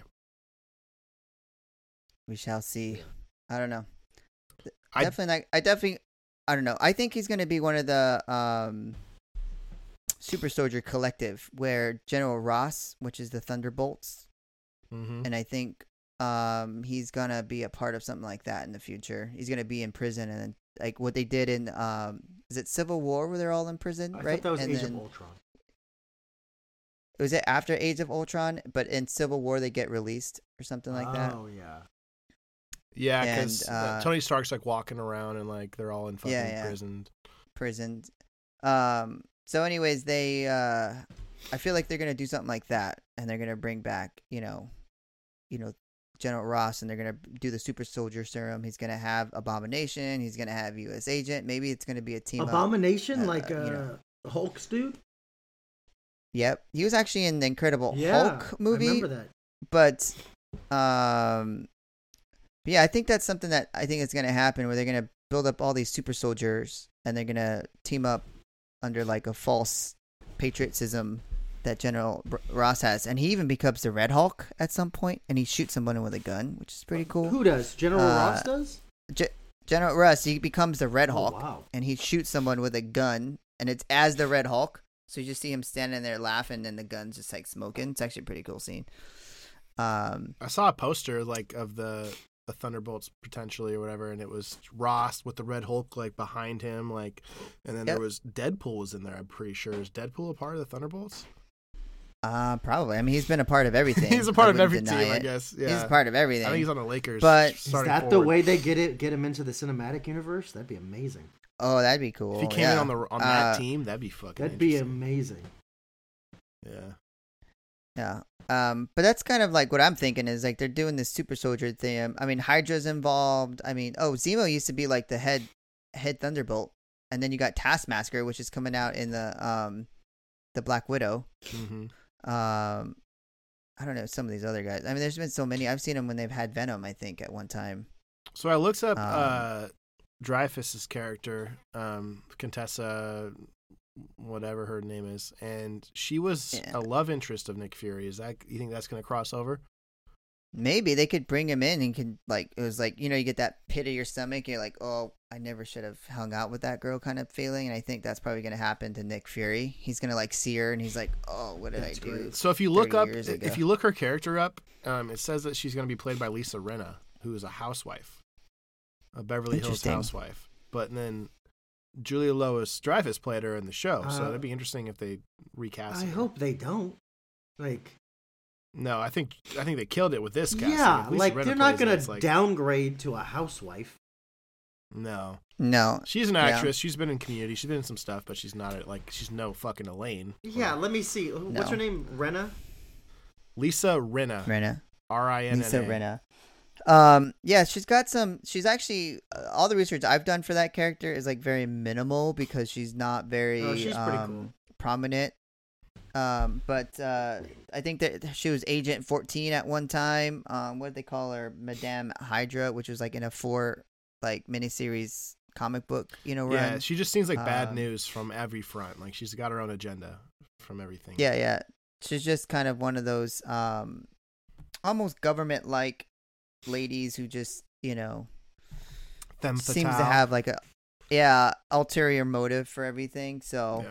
[SPEAKER 2] We shall see. I don't know. I, definitely not, I definitely... I don't know. I think he's going to be one of the um, Super Soldier Collective, where General Ross, which is the Thunderbolts, mm-hmm. and I think um, he's going to be a part of something like that in the future. He's going to be in prison, and then, like what they did in um, is it Civil War, where they're all in prison,
[SPEAKER 3] I
[SPEAKER 2] right?
[SPEAKER 3] thought that was
[SPEAKER 2] and
[SPEAKER 3] Age
[SPEAKER 2] then,
[SPEAKER 3] of Ultron.
[SPEAKER 2] Was it after Age of Ultron? But in Civil War, they get released or something like
[SPEAKER 3] oh,
[SPEAKER 2] that.
[SPEAKER 3] Oh yeah.
[SPEAKER 1] Yeah, because uh, Tony Stark's like walking around and like they're all in fucking yeah, yeah. prisoned.
[SPEAKER 2] Prisoned. Um. So, anyways, they. Uh, I feel like they're gonna do something like that, and they're gonna bring back, you know, you know, General Ross, and they're gonna do the super soldier serum. He's gonna have Abomination. He's gonna have U S Agent. Maybe it's gonna be a team.
[SPEAKER 3] Abomination,
[SPEAKER 2] up, uh,
[SPEAKER 3] like uh,
[SPEAKER 2] you know.
[SPEAKER 3] Hulk's dude.
[SPEAKER 2] Yep, he was actually in the Incredible
[SPEAKER 3] yeah,
[SPEAKER 2] Hulk movie.
[SPEAKER 3] I remember that.
[SPEAKER 2] But, um, yeah, I think that's something that I think is gonna happen, where they're gonna build up all these super soldiers, and they're gonna team up under like a false patriotism that General Ross has, and he even becomes the Red Hulk at some point, and he shoots someone with a gun, which is pretty cool.
[SPEAKER 3] Who does? General
[SPEAKER 2] uh,
[SPEAKER 3] Ross does?
[SPEAKER 2] Ge- General Ross, he becomes the Red
[SPEAKER 3] Oh,
[SPEAKER 2] Hulk,
[SPEAKER 3] wow.
[SPEAKER 2] and he shoots someone with a gun, and it's as the Red Hulk. So you just see him standing there laughing, and the gun's just like smoking. It's actually a pretty cool scene. Um,
[SPEAKER 1] I saw a poster like of the the Thunderbolts potentially or whatever, and it was Ross with the Red Hulk like behind him, like, and then
[SPEAKER 2] Yep.
[SPEAKER 1] there was Deadpool was in there. I'm pretty sure. Is Deadpool a part of the Thunderbolts?
[SPEAKER 2] uh, probably. I mean, he's been a part of everything.
[SPEAKER 1] He's a part
[SPEAKER 2] I
[SPEAKER 1] of every
[SPEAKER 2] wouldn't
[SPEAKER 1] team,
[SPEAKER 2] deny
[SPEAKER 1] I
[SPEAKER 2] it.
[SPEAKER 1] guess. Yeah,
[SPEAKER 2] He's a part of everything.
[SPEAKER 1] I think he's on the Lakers.
[SPEAKER 2] But-
[SPEAKER 3] Is
[SPEAKER 1] starting
[SPEAKER 3] that the
[SPEAKER 1] forward.
[SPEAKER 3] way they get it? Get him into the cinematic universe? That'd be amazing.
[SPEAKER 2] Oh, that'd be cool.
[SPEAKER 1] If he came
[SPEAKER 2] yeah.
[SPEAKER 1] in on the on that
[SPEAKER 2] Uh,
[SPEAKER 1] team, that'd be fucking.
[SPEAKER 3] That'd be
[SPEAKER 1] interesting.
[SPEAKER 3] amazing.
[SPEAKER 1] Yeah.
[SPEAKER 2] Yeah. Um, but that's kind of like what I'm thinking is like they're doing this super soldier thing. I mean, Hydra's involved. I mean, oh, Zemo used to be like the head head Thunderbolt, and then you got Taskmaster, which is coming out in the um the Black Widow.
[SPEAKER 1] Mm-hmm.
[SPEAKER 2] Um, I don't know some of these other guys. I mean, there's been so many. I've seen them when they've had Venom. I think at one time.
[SPEAKER 1] So I looked up
[SPEAKER 2] Um,
[SPEAKER 1] uh, Dreyfus's character, um, Contessa, whatever her name is, and she was
[SPEAKER 2] Yeah.
[SPEAKER 1] a love interest of Nick Fury. Is that you think that's going to cross over?
[SPEAKER 2] Maybe they could bring him in and could like it was like you know you get that pit of your stomach. You're like, oh, I never should have hung out with that girl kind of feeling. And I think that's probably going to happen to Nick Fury. He's going to like see her and he's like, oh, what did
[SPEAKER 3] That's
[SPEAKER 2] I do?
[SPEAKER 3] great.
[SPEAKER 1] So if you look
[SPEAKER 2] thirty
[SPEAKER 1] up,
[SPEAKER 2] years ago.
[SPEAKER 1] if you look her character up, um, it says that she's going to be played by Lisa Rinna, who is a housewife, a Beverly Hills
[SPEAKER 2] Interesting.
[SPEAKER 1] housewife. But then Julia Louis Dreyfus played her in the show, so
[SPEAKER 3] Uh,
[SPEAKER 1] it'd be interesting if they recast.
[SPEAKER 3] I
[SPEAKER 1] her.
[SPEAKER 3] hope they don't. Like,
[SPEAKER 1] No, I think I think they killed it with this casting.
[SPEAKER 3] yeah,
[SPEAKER 1] If Lisa
[SPEAKER 3] like
[SPEAKER 1] Rinna
[SPEAKER 3] they're not
[SPEAKER 1] plays it,
[SPEAKER 3] gonna
[SPEAKER 1] it's like,
[SPEAKER 3] downgrade to a housewife.
[SPEAKER 1] No,
[SPEAKER 2] No,
[SPEAKER 1] she's an
[SPEAKER 2] Yeah.
[SPEAKER 1] actress. She's been in Community. She's been in some stuff, but she's not a, like she's no fucking Elaine.
[SPEAKER 3] Yeah, let me see. What's
[SPEAKER 2] No.
[SPEAKER 3] her name? Renna?
[SPEAKER 1] Lisa Rinna.
[SPEAKER 2] Renna.
[SPEAKER 1] R I N N A.
[SPEAKER 2] Lisa Renna. Um, yeah, she's got some. She's actually uh, all the research I've done for that character is like very minimal because she's not very
[SPEAKER 3] Oh, she's pretty
[SPEAKER 2] um,
[SPEAKER 3] cool.
[SPEAKER 2] prominent. Um, but uh, I think that she was Agent fourteen at one time. Um, what did they call her? Madame Hydra, which was like in a four like miniseries comic book, you know,
[SPEAKER 1] Yeah,
[SPEAKER 2] run.
[SPEAKER 1] she just seems like bad
[SPEAKER 2] Um,
[SPEAKER 1] news from every front. Like she's got her own agenda from everything.
[SPEAKER 2] Yeah, yeah. She's just kind of one of those um, almost government like ladies who just you know
[SPEAKER 1] Femme
[SPEAKER 2] seems to
[SPEAKER 1] fatale.
[SPEAKER 2] have like a yeah ulterior motive for everything. So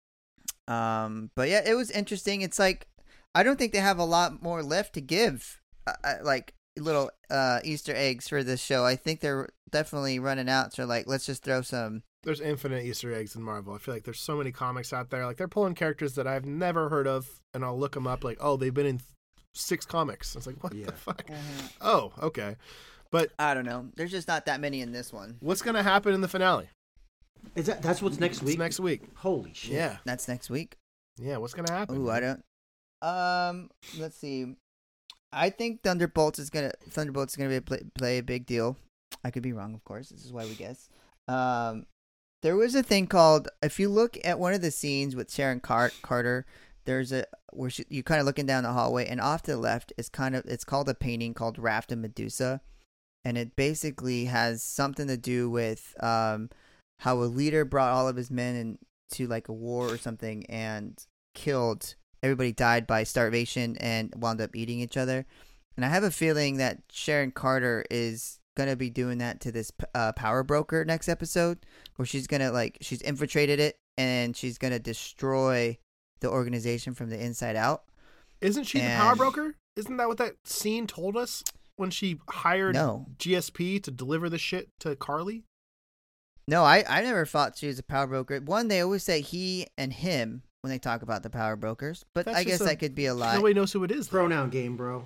[SPEAKER 1] Yeah.
[SPEAKER 2] um, but yeah, it was interesting. It's like I don't think they have a lot more left to give, uh, uh, like little uh Easter eggs for this show. I think they're definitely running out. So like, let's just throw some.
[SPEAKER 1] There's infinite Easter eggs in Marvel. I feel like there's so many comics out there. Like they're pulling characters that I've never heard of, and I'll look them up. Like, oh, they've been in six comics. It's like, what
[SPEAKER 3] Yeah.
[SPEAKER 1] the fuck? Oh, okay. But
[SPEAKER 2] I don't know. There's just not that many in this one.
[SPEAKER 1] what's gonna happen in the finale?
[SPEAKER 3] Is that that's what's next
[SPEAKER 1] It's
[SPEAKER 3] week?
[SPEAKER 1] next week.
[SPEAKER 3] Holy shit!
[SPEAKER 1] Yeah,
[SPEAKER 2] That's next week.
[SPEAKER 1] yeah. What's gonna happen?
[SPEAKER 2] Ooh, I don't. Um, let's see. I think Thunderbolts is gonna Thunderbolts is gonna be a play, play a big deal. I could be wrong, of course. This is why we guess. Um, there was a thing called if you look at one of the scenes with Sharon Car- Carter, there's a where she, you're kind of looking down the hallway, and off to the left is kind of it's called a painting called Raft of Medusa, and it basically has something to do with um how a leader brought all of his men into like a war or something and killed. Everybody died by starvation and wound up eating each other. And I have a feeling that Sharon Carter is going to be doing that to this uh, power broker next episode, where she's going to, like, she's infiltrated it and she's going to destroy the organization from the inside out.
[SPEAKER 1] Isn't she the
[SPEAKER 2] And-
[SPEAKER 1] power broker? Isn't that what that scene told us when she hired
[SPEAKER 2] No.
[SPEAKER 1] G S P to deliver the shit to Carly?
[SPEAKER 2] No, I, I never thought she was a power broker. One, they always say he and him when they talk about the power brokers, but
[SPEAKER 1] That's
[SPEAKER 2] I
[SPEAKER 1] just
[SPEAKER 2] guess
[SPEAKER 1] a-
[SPEAKER 2] that could be a lie.
[SPEAKER 1] Nobody knows who it is. though.
[SPEAKER 3] Pronoun game, bro.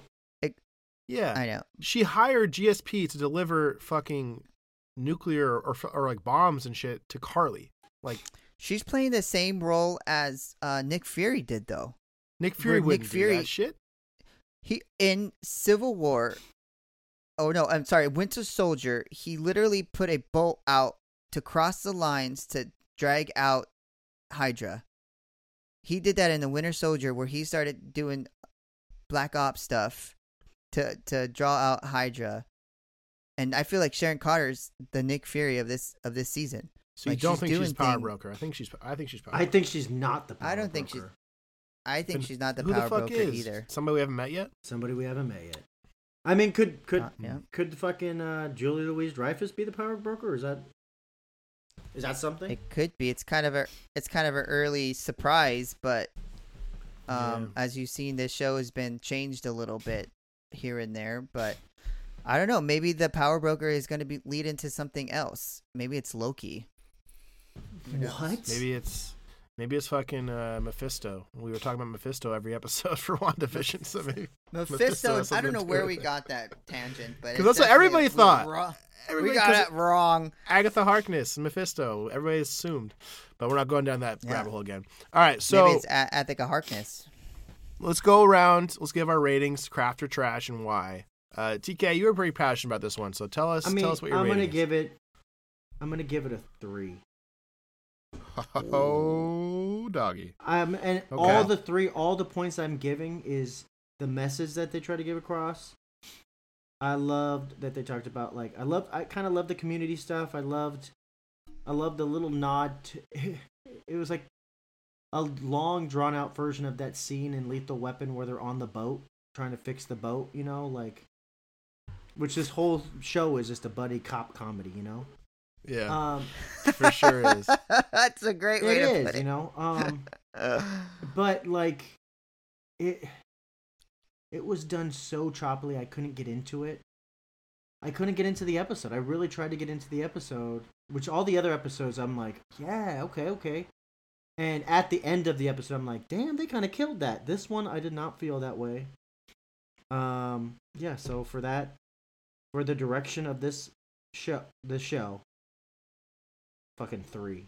[SPEAKER 1] Yeah,
[SPEAKER 2] I know.
[SPEAKER 1] she hired G S P to deliver fucking nuclear or or like bombs and shit to Carly. Like
[SPEAKER 2] She's playing the same role as uh, Nick Fury did, though.
[SPEAKER 1] Nick Fury
[SPEAKER 2] Nick
[SPEAKER 1] wouldn't
[SPEAKER 2] Fury-
[SPEAKER 1] do that shit.
[SPEAKER 2] He in Civil War, Oh no, I'm sorry. Winter Soldier. He literally put a bolt out to cross the lines to drag out Hydra. He did that in the Winter Soldier, where he started doing Black Ops stuff to to draw out Hydra. And I feel like Sharon Carter's the Nick Fury of this of this season.
[SPEAKER 1] So you
[SPEAKER 2] like,
[SPEAKER 1] don't
[SPEAKER 2] she's
[SPEAKER 1] think she's
[SPEAKER 2] doing
[SPEAKER 1] Power
[SPEAKER 2] thing-
[SPEAKER 1] Broker? I think she's. I think she's Power.
[SPEAKER 3] I
[SPEAKER 1] Broker.
[SPEAKER 3] think she's not the power
[SPEAKER 2] I don't think
[SPEAKER 3] broker.
[SPEAKER 2] she's. I think
[SPEAKER 1] And
[SPEAKER 2] she's not the
[SPEAKER 1] Who
[SPEAKER 2] power
[SPEAKER 1] the fuck
[SPEAKER 2] broker
[SPEAKER 1] is?
[SPEAKER 2] either.
[SPEAKER 1] Somebody we haven't met yet.
[SPEAKER 3] Somebody we haven't met yet. I mean, could could
[SPEAKER 2] Uh, yeah.
[SPEAKER 3] could the fucking uh, Julie Louise Dreyfus be the power broker? Or is that is that something?
[SPEAKER 2] It could be. It's kind of a. It's kind of an early surprise, but um,
[SPEAKER 1] Yeah.
[SPEAKER 2] as you've seen, this show has been changed a little bit here and there. But I don't know. Maybe the power broker is going to be lead into something else. Maybe it's Loki. Who knows?
[SPEAKER 3] What?
[SPEAKER 1] Maybe it's. Maybe it's fucking uh, Mephisto. We were talking about Mephisto every episode for WandaVision, so maybe
[SPEAKER 2] Mephisto.
[SPEAKER 1] Mephisto has
[SPEAKER 2] I don't know
[SPEAKER 1] something to
[SPEAKER 2] where
[SPEAKER 1] do
[SPEAKER 2] we
[SPEAKER 1] with it.
[SPEAKER 2] got that tangent, but
[SPEAKER 1] 'Cause
[SPEAKER 2] it's
[SPEAKER 1] that's what
[SPEAKER 2] definitely
[SPEAKER 1] everybody
[SPEAKER 2] a-
[SPEAKER 1] thought.
[SPEAKER 2] wrong-
[SPEAKER 1] Everybody-
[SPEAKER 2] We got
[SPEAKER 1] 'cause
[SPEAKER 2] it wrong.
[SPEAKER 1] Agatha Harkness, Mephisto. Everybody assumed, but we're not going down that
[SPEAKER 2] Yeah.
[SPEAKER 1] rabbit hole again. All right, so
[SPEAKER 2] Maybe it's A- Attica Harkness.
[SPEAKER 1] let's go around. Let's give our ratings, craft or trash, and why. Uh, T K, you were pretty passionate about this one, so tell us.
[SPEAKER 3] I mean,
[SPEAKER 1] tell us what your
[SPEAKER 3] I'm
[SPEAKER 1] rating
[SPEAKER 3] gonna
[SPEAKER 1] is.
[SPEAKER 3] give it. I'm gonna give it a three.
[SPEAKER 1] Oh, doggy.
[SPEAKER 3] Um, and
[SPEAKER 1] Okay.
[SPEAKER 3] all the three, all the points I'm giving is the message that they try to give across. I loved that they talked about like I love. I kind of loved the community stuff. I loved. I loved the little nod. To, it was like a long, drawn out version of that scene in Lethal Weapon where they're on the boat trying to fix the boat. You know, like. Which this whole show is just a buddy cop comedy. You know.
[SPEAKER 1] Yeah,
[SPEAKER 3] Um.
[SPEAKER 1] for sure is.
[SPEAKER 2] That's a great way
[SPEAKER 3] It
[SPEAKER 2] to
[SPEAKER 3] is.
[SPEAKER 2] put it.
[SPEAKER 3] You know. Um. But like it it was done so choppily I couldn't get into it. I couldn't get into the episode. I really tried to get into the episode, which all the other episodes I'm like, yeah, okay, okay. And at the end of the episode I'm like, damn, they kind of killed that. This one I did not feel that way. Um yeah, so for that for the direction of this show this show fucking three.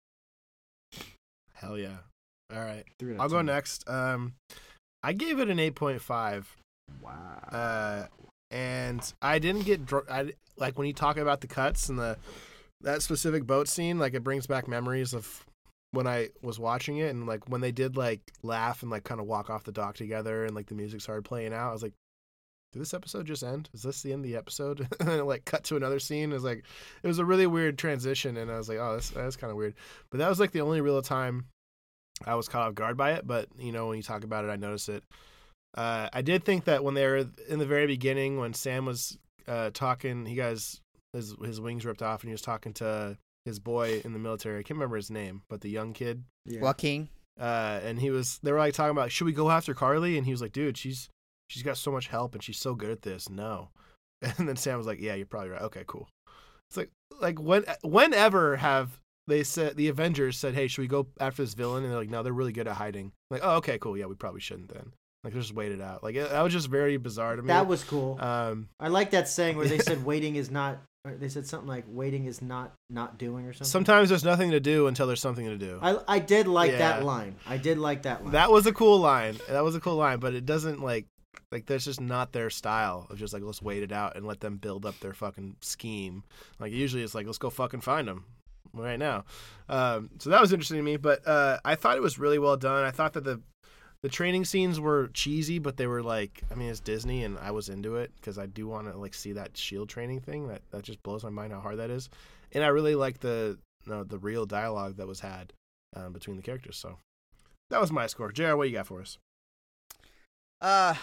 [SPEAKER 1] Hell yeah. All right,
[SPEAKER 3] Three out of
[SPEAKER 1] I'll go
[SPEAKER 3] ten.
[SPEAKER 1] next. Um, I gave it an eight point five.
[SPEAKER 3] Wow.
[SPEAKER 1] Uh, and I didn't get dr- I like when you talk about the cuts and the that specific boat scene, like it brings back memories of when I was watching it, and like when they did like laugh and like kind of walk off the dock together and like the music started playing out. I was like, did this episode just end? Is this the end of the episode? And then it like cut to another scene. It was like it was a really weird transition, and I was like, oh, that's that's kind of weird. But that was like the only real time I was caught off guard by it. But you know, when you talk about it, I noticed it. Uh, I did think that when they were in the very beginning, when Sam was uh, talking, he got his, his his wings ripped off, and he was talking to his boy in the military. I can't remember his name, but the young kid.
[SPEAKER 3] Yeah.
[SPEAKER 2] Joaquin.
[SPEAKER 1] Uh, and he was, they were like talking about, should we go after Carly? And he was like, dude, she's she's got so much help, and she's so good at this. No. And then Sam was like, yeah, you're probably right. Okay, cool. It's like like when whenever have they said the Avengers said, hey, should we go after this villain? And they're like, no, they're really good at hiding. Like, oh, okay, cool. Yeah, we probably shouldn't then. Like, they just wait it out. Like, it, that was just very bizarre to me.
[SPEAKER 3] That was cool.
[SPEAKER 1] Um,
[SPEAKER 3] I like that saying where they said waiting is not. Or they said something like waiting is not not doing or something.
[SPEAKER 1] sometimes there's nothing to do until there's something to do.
[SPEAKER 3] I I did like
[SPEAKER 1] Yeah.
[SPEAKER 3] that line. I did like that line.
[SPEAKER 1] That was a cool line. That was a cool line, but it doesn't like like that's just not their style of just like let's wait it out and let them build up their fucking scheme. Like usually it's like let's go fucking find them right now. Um, so that was interesting to me, but uh, I thought it was really well done. I thought that the the training scenes were cheesy, but they were like, I mean, it's Disney, and I was into it because I do want to like see that shield training thing. That that just blows my mind how hard that is, and I really like the you know, the real dialogue that was had um, between the characters. So that was my score. Jared, what you got for us?
[SPEAKER 2] Uh,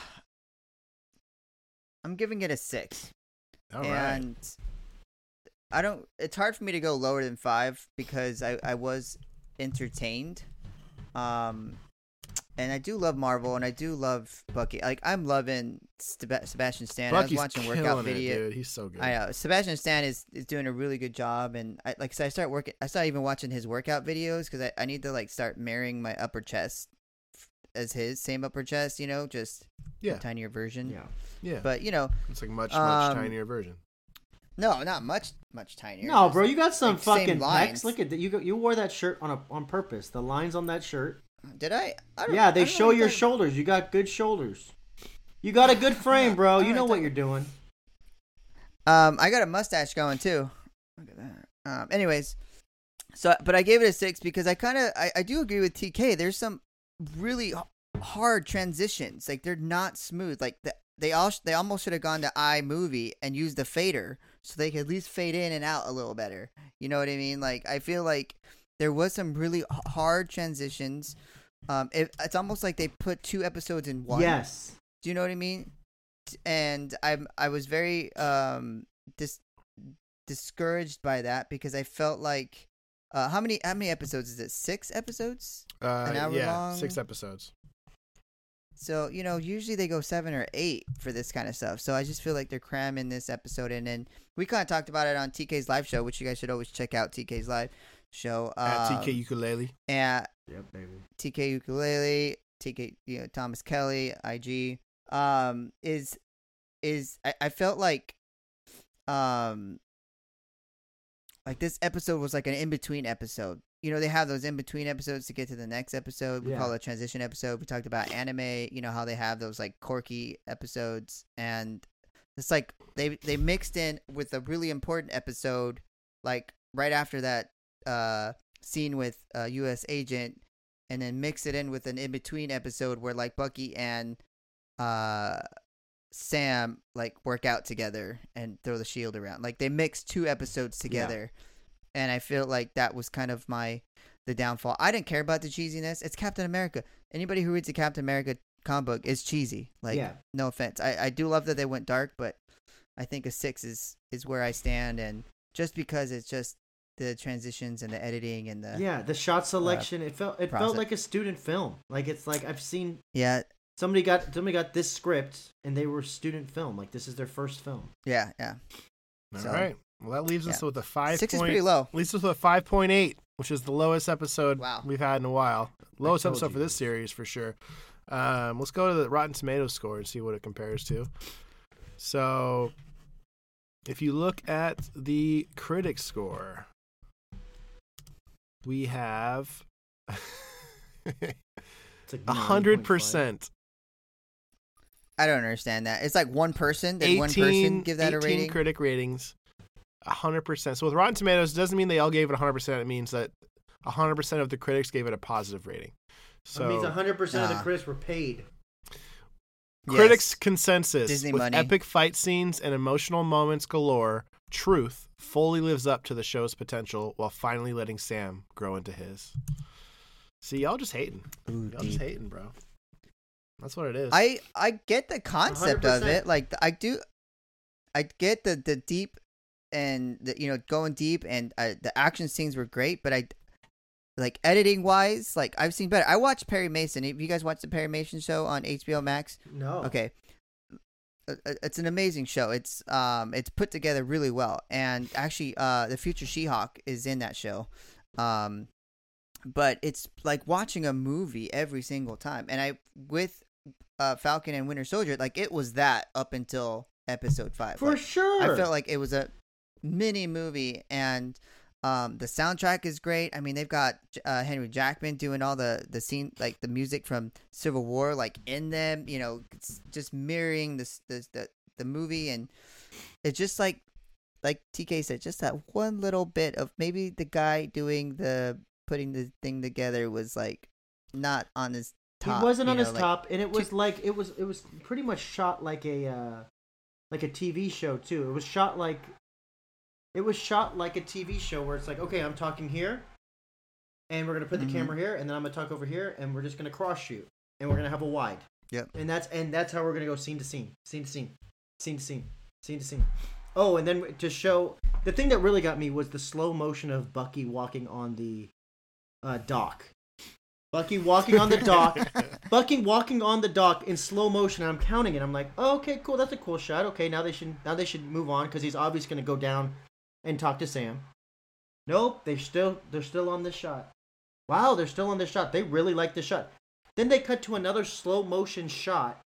[SPEAKER 2] I'm giving it a six.
[SPEAKER 1] All right.
[SPEAKER 2] and I don't. It's hard for me to go lower than five because I, I was entertained, um, and I do love Marvel and I do love Bucky. Like I'm loving Seb- Sebastian Stan.
[SPEAKER 1] Bucky's
[SPEAKER 2] I was watching
[SPEAKER 1] killing
[SPEAKER 2] workout
[SPEAKER 1] it,
[SPEAKER 2] video.
[SPEAKER 1] dude. He's so good.
[SPEAKER 2] I know Sebastian Stan is, is doing a really good job, and I like so I start working. I started even watching his workout videos because I, I need to like start marrying my upper chest as his same upper chest. You know, just
[SPEAKER 1] Yeah.
[SPEAKER 2] a tinier version.
[SPEAKER 3] yeah.
[SPEAKER 1] Yeah,
[SPEAKER 2] But you know,
[SPEAKER 1] it's like much much
[SPEAKER 2] um,
[SPEAKER 1] tinier version.
[SPEAKER 2] no, not much much tinier.
[SPEAKER 3] No,
[SPEAKER 2] Just-
[SPEAKER 3] bro, you got some
[SPEAKER 2] like, same
[SPEAKER 3] fucking
[SPEAKER 2] lines.
[SPEAKER 3] pecs. Look at that. You got, you wore that shirt on a, on purpose. The lines on that shirt.
[SPEAKER 2] Did I? I don't,
[SPEAKER 3] Yeah,
[SPEAKER 2] I
[SPEAKER 3] they
[SPEAKER 2] don't know
[SPEAKER 3] show
[SPEAKER 2] what
[SPEAKER 3] your
[SPEAKER 2] that-
[SPEAKER 3] shoulders. You got good shoulders. You got a good frame, bro.
[SPEAKER 2] I
[SPEAKER 3] You
[SPEAKER 2] don't
[SPEAKER 3] know
[SPEAKER 2] know
[SPEAKER 3] what
[SPEAKER 2] what
[SPEAKER 3] you're doing.
[SPEAKER 2] Um, I got a mustache going too. Look at that. Um, anyways, so but I gave it a six because I kind of I, I do agree with T K. There's some really hard transitions. Like they're not smooth. Like the, they all they almost should have gone to iMovie and used the fader so they could at least fade in and out a little better. You know what I mean? Like I feel like there was some really hard transitions. Um, it, it's almost like they put two episodes in one.
[SPEAKER 3] Yes.
[SPEAKER 2] Do you know what I mean? And I'm I was very um dis- discouraged by that because I felt like uh how many how many episodes is it? Six episodes?
[SPEAKER 1] Uh,
[SPEAKER 2] An hour
[SPEAKER 1] yeah,
[SPEAKER 2] long?
[SPEAKER 1] six episodes.
[SPEAKER 2] So you know, usually they go seven or eight for this kind of stuff. So I just feel like they're cramming this episode in, and we kind of talked about it on T K's live show, which you guys should always check out. T K's live show
[SPEAKER 1] At
[SPEAKER 2] um,
[SPEAKER 1] T K Ukulele.
[SPEAKER 2] At
[SPEAKER 3] Yep, baby.
[SPEAKER 2] T K Ukulele, T K, you know, Thomas Kelly, I G. Um, is is I, I felt like, um, like this episode was like an in between episode. You know, they have those in between episodes to get to the next episode. We
[SPEAKER 3] Yeah.
[SPEAKER 2] call it a transition episode. We talked about anime. You know how they have those like quirky episodes, and it's like they they mixed in with a really important episode, like right after that uh scene with uh, U S Agent, and then mix it in with an in between episode where like Bucky and uh Sam like work out together and throw the shield around. Like they mixed two episodes together. Yeah. And I feel like that was kind of my the downfall. I didn't care about the cheesiness. It's Captain America. Anybody who reads a Captain America comic book is cheesy. Like yeah. No offense. I, I do love that they went dark, but I think a six is, is where I stand, and just because it's just the transitions and the editing and the
[SPEAKER 3] yeah the shot selection, uh, it felt it process. felt like a student film. Like it's like I've seen
[SPEAKER 2] yeah
[SPEAKER 3] somebody got somebody got this script and they were student film. Like this is their first film.
[SPEAKER 2] Yeah, yeah.
[SPEAKER 1] All so, right. Well, that leaves us
[SPEAKER 2] yeah.
[SPEAKER 1] with a five.
[SPEAKER 2] Six
[SPEAKER 1] point,
[SPEAKER 2] is pretty low.
[SPEAKER 1] Leaves us with a five point eight, which is the lowest episode
[SPEAKER 2] wow.
[SPEAKER 1] we've had in a while. Lowest episode
[SPEAKER 3] you.
[SPEAKER 1] for this series for sure. Um, let's go to the Rotten Tomatoes score and see what it compares to. So, if you look at the critic score, we have a hundred percent.
[SPEAKER 2] I don't understand that. It's like one person. Did one person give that a rating?
[SPEAKER 1] eighteen critic ratings, one hundred percent. So with Rotten Tomatoes, it doesn't mean they all gave it one hundred percent. It means that one hundred percent of the critics gave it a positive rating. So
[SPEAKER 3] that means one hundred percent uh, of the critics were paid.
[SPEAKER 1] Critics'
[SPEAKER 2] yes.
[SPEAKER 1] consensus
[SPEAKER 2] Disney
[SPEAKER 1] with
[SPEAKER 2] money.
[SPEAKER 1] Epic fight scenes and emotional moments galore, Truth fully lives up to the show's potential while finally letting Sam grow into his. See, y'all just hating.
[SPEAKER 2] Ooh,
[SPEAKER 1] y'all
[SPEAKER 2] deep.
[SPEAKER 1] just hating, bro. That's what it is.
[SPEAKER 2] I, I get the concept
[SPEAKER 3] one hundred percent.
[SPEAKER 2] of it. Like I do, I get the, the deep and the, you know, going deep, and uh, the action scenes were great. But I, like editing wise, like I've seen better. I watched Perry Mason. Have you guys watched the Perry Mason show on H B O Max?
[SPEAKER 3] No.
[SPEAKER 2] Okay. It's an amazing show. It's um it's put together really well, and actually, uh, the future She-Hulk is in that show. Um, but it's like watching a movie every single time. And I with uh Falcon and Winter Soldier, like it was that up until episode five.
[SPEAKER 3] For
[SPEAKER 2] like,
[SPEAKER 3] sure,
[SPEAKER 2] I felt like it was a mini movie, and um the soundtrack is great. I mean, they've got uh, Henry Jackman doing all the the scene, like the music from Civil War, like in them. You know, it's just mirroring this this the the movie, and it's just like like T K said, just that one little bit of maybe the guy doing the putting the thing together was like not on his top.
[SPEAKER 3] He wasn't on
[SPEAKER 2] know,
[SPEAKER 3] his
[SPEAKER 2] like,
[SPEAKER 3] top, and it was like it was it was pretty much shot like a uh, like a T V show too. It was shot like it was shot like a T V show where it's like, okay, I'm talking here, and we're gonna put the
[SPEAKER 2] mm-hmm.
[SPEAKER 3] camera here, and then I'm gonna talk over here, and we're just gonna cross shoot, and we're gonna have a wide.
[SPEAKER 2] Yep.
[SPEAKER 3] And that's and that's how we're gonna go scene to scene, scene to scene, scene to scene, scene to scene. Oh, and then to show the thing that really got me was the slow motion of Bucky walking on the uh, dock. Bucky walking on the dock. Bucky walking on the dock in slow motion. And I'm counting it. I'm like, oh, okay, cool. That's a cool shot. Okay, now they should now they should move on because he's obviously going to go down and talk to Sam. Nope, they still they're still on this shot. Wow, they're still on this shot. They really like this shot. Then they cut to another slow motion shot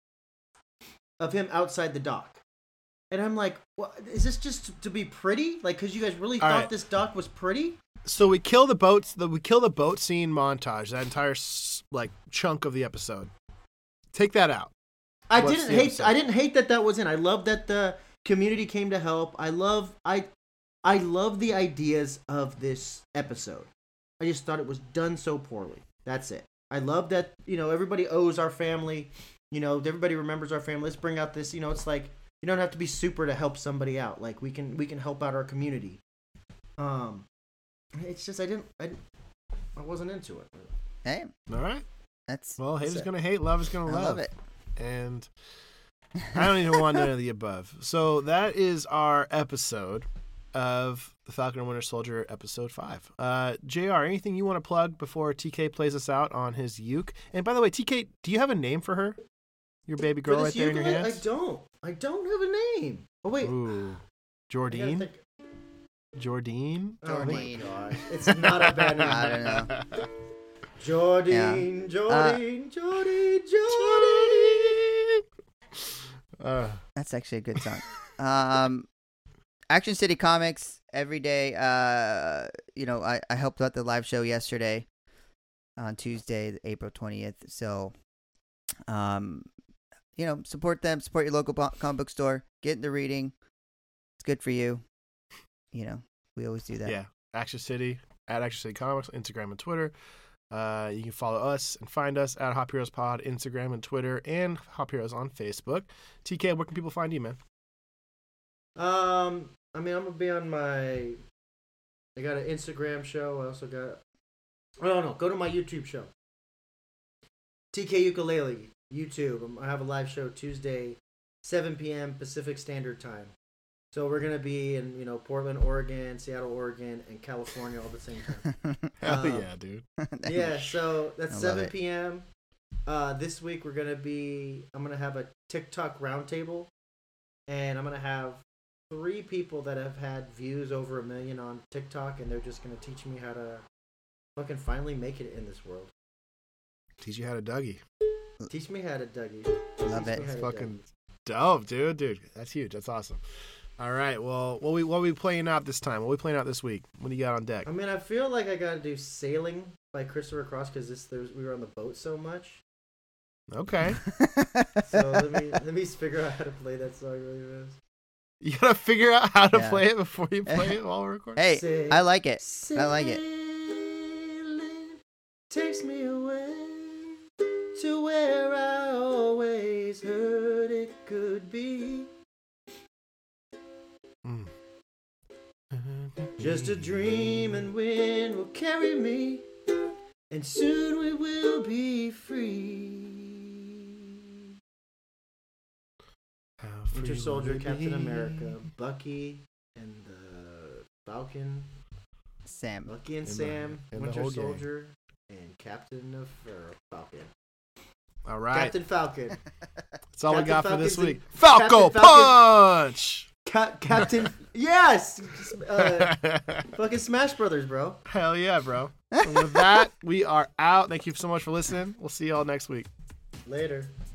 [SPEAKER 3] of him outside the dock. And I'm like, what, is this just to be pretty? Like, because you guys really
[SPEAKER 1] All
[SPEAKER 3] thought
[SPEAKER 1] right.
[SPEAKER 3] this dock was pretty?
[SPEAKER 1] So we kill the boats. The we kill the boat scene montage. That entire like chunk of the episode. Take that out.
[SPEAKER 3] I
[SPEAKER 1] What's
[SPEAKER 3] didn't
[SPEAKER 1] the
[SPEAKER 3] hate.
[SPEAKER 1] episode?
[SPEAKER 3] I didn't hate that that was in. I love that the community came to help. I love I I love the ideas of this episode. I just thought it was done so poorly. That's it. I love that, you know, everybody owes our family. You know, everybody remembers our family. Let's bring out this, you know, it's like you don't have to be super to help somebody out. Like we can we can help out our community. Um it's just I didn't I, I wasn't into it.
[SPEAKER 2] Hey.
[SPEAKER 4] All right.
[SPEAKER 2] That's
[SPEAKER 4] Well, haters
[SPEAKER 2] that's
[SPEAKER 4] going to hate, love is going to
[SPEAKER 2] I
[SPEAKER 4] love.
[SPEAKER 2] love it.
[SPEAKER 4] And I don't even want none of the above. So that is our episode of The Falcon and Winter Soldier, episode five. Uh, J R, anything you want to plug before T K plays us out on his uke? And by the way, T K, do you have a name for her? Your baby girl right there in your hands?
[SPEAKER 3] I don't. I don't have a name. Oh, wait.
[SPEAKER 4] Ooh. Jordine? Jordine?
[SPEAKER 3] Oh,
[SPEAKER 2] Jordine.
[SPEAKER 3] my gosh. It's not a bad name.
[SPEAKER 2] I don't know.
[SPEAKER 3] Jordine,
[SPEAKER 2] Yeah.
[SPEAKER 3] Jordine,
[SPEAKER 2] Uh,
[SPEAKER 3] Jordine, Jordine.
[SPEAKER 4] Uh,
[SPEAKER 2] That's actually a good song. um, Action City Comics every day. Uh, you know, I, I helped out the live show yesterday on Tuesday, April twentieth. So, um, you know, support them. Support your local bo- comic book store. Get into reading. It's good for you. You know, we always do that.
[SPEAKER 4] yeah. Action City, at Action City Comics, Instagram and Twitter. Uh, you can follow us and find us at Hop Heroes Pod, Instagram and Twitter, and Hop Heroes on Facebook. T K, where can people find you, man?
[SPEAKER 3] Um, I mean, I'm gonna be on my. I got an Instagram show. I also got. Oh no, no, go to my YouTube show. T K Ukulele YouTube. Um, I have a live show Tuesday, seven p.m. Pacific Standard Time. So we're gonna be in, you know, Portland, Oregon, Seattle, Oregon, and California all at the same time.
[SPEAKER 4] Hell
[SPEAKER 3] Um,
[SPEAKER 4] yeah, dude.
[SPEAKER 3] Yeah, so that's
[SPEAKER 2] I love
[SPEAKER 3] seven
[SPEAKER 2] it.
[SPEAKER 3] p.m. Uh, this week we're gonna be. I'm gonna have a TikTok roundtable, and I'm gonna have three people that have had views over a million on TikTok, and they're just gonna teach me how to fucking finally make it in this world.
[SPEAKER 4] Teach you how to Dougie.
[SPEAKER 3] Teach me how to Dougie.
[SPEAKER 2] Love
[SPEAKER 3] Teach
[SPEAKER 2] it.
[SPEAKER 3] me how to
[SPEAKER 4] Fucking
[SPEAKER 3] Dougie.
[SPEAKER 4] dope, dude. Dude, that's huge. That's awesome. All right. Well, what we what we playing out this time? What we playing out this week? What do you got on deck?
[SPEAKER 3] I mean, I feel like I gotta do Sailing by Christopher Cross because this there's we were on the boat so much.
[SPEAKER 4] Okay.
[SPEAKER 3] So let me let me figure out how to play that song really fast.
[SPEAKER 4] You gotta figure out how to
[SPEAKER 2] Yeah.
[SPEAKER 4] play it before you play it while we're recording.
[SPEAKER 2] Hey,
[SPEAKER 3] Say-
[SPEAKER 2] I like it. I like it.
[SPEAKER 3] Sailing takes me away to where I always heard it could be.
[SPEAKER 4] Mm.
[SPEAKER 3] Just a dream, and wind will carry me, and soon we will be free.
[SPEAKER 4] How
[SPEAKER 3] Winter
[SPEAKER 4] free
[SPEAKER 3] Soldier,
[SPEAKER 4] will we
[SPEAKER 3] Captain
[SPEAKER 4] be?
[SPEAKER 3] America, Bucky, and the Falcon.
[SPEAKER 2] Sam.
[SPEAKER 3] Bucky and
[SPEAKER 4] And the-
[SPEAKER 3] Sam,
[SPEAKER 4] and the
[SPEAKER 3] Winter
[SPEAKER 4] whole gang.
[SPEAKER 3] Soldier, and Captain of uh, Falcon.
[SPEAKER 4] All right.
[SPEAKER 3] Captain Falcon.
[SPEAKER 4] That's all we
[SPEAKER 3] Captain
[SPEAKER 4] got for this
[SPEAKER 3] Falcon's
[SPEAKER 4] week.
[SPEAKER 3] in-
[SPEAKER 4] Falco
[SPEAKER 3] Captain Falcon-
[SPEAKER 4] Punch!
[SPEAKER 3] Ca- Captain. Yes! Uh, fucking Smash Brothers, bro.
[SPEAKER 4] Hell yeah, bro. And with that, we are out. Thank you so much for listening. We'll see y'all next week.
[SPEAKER 3] Later.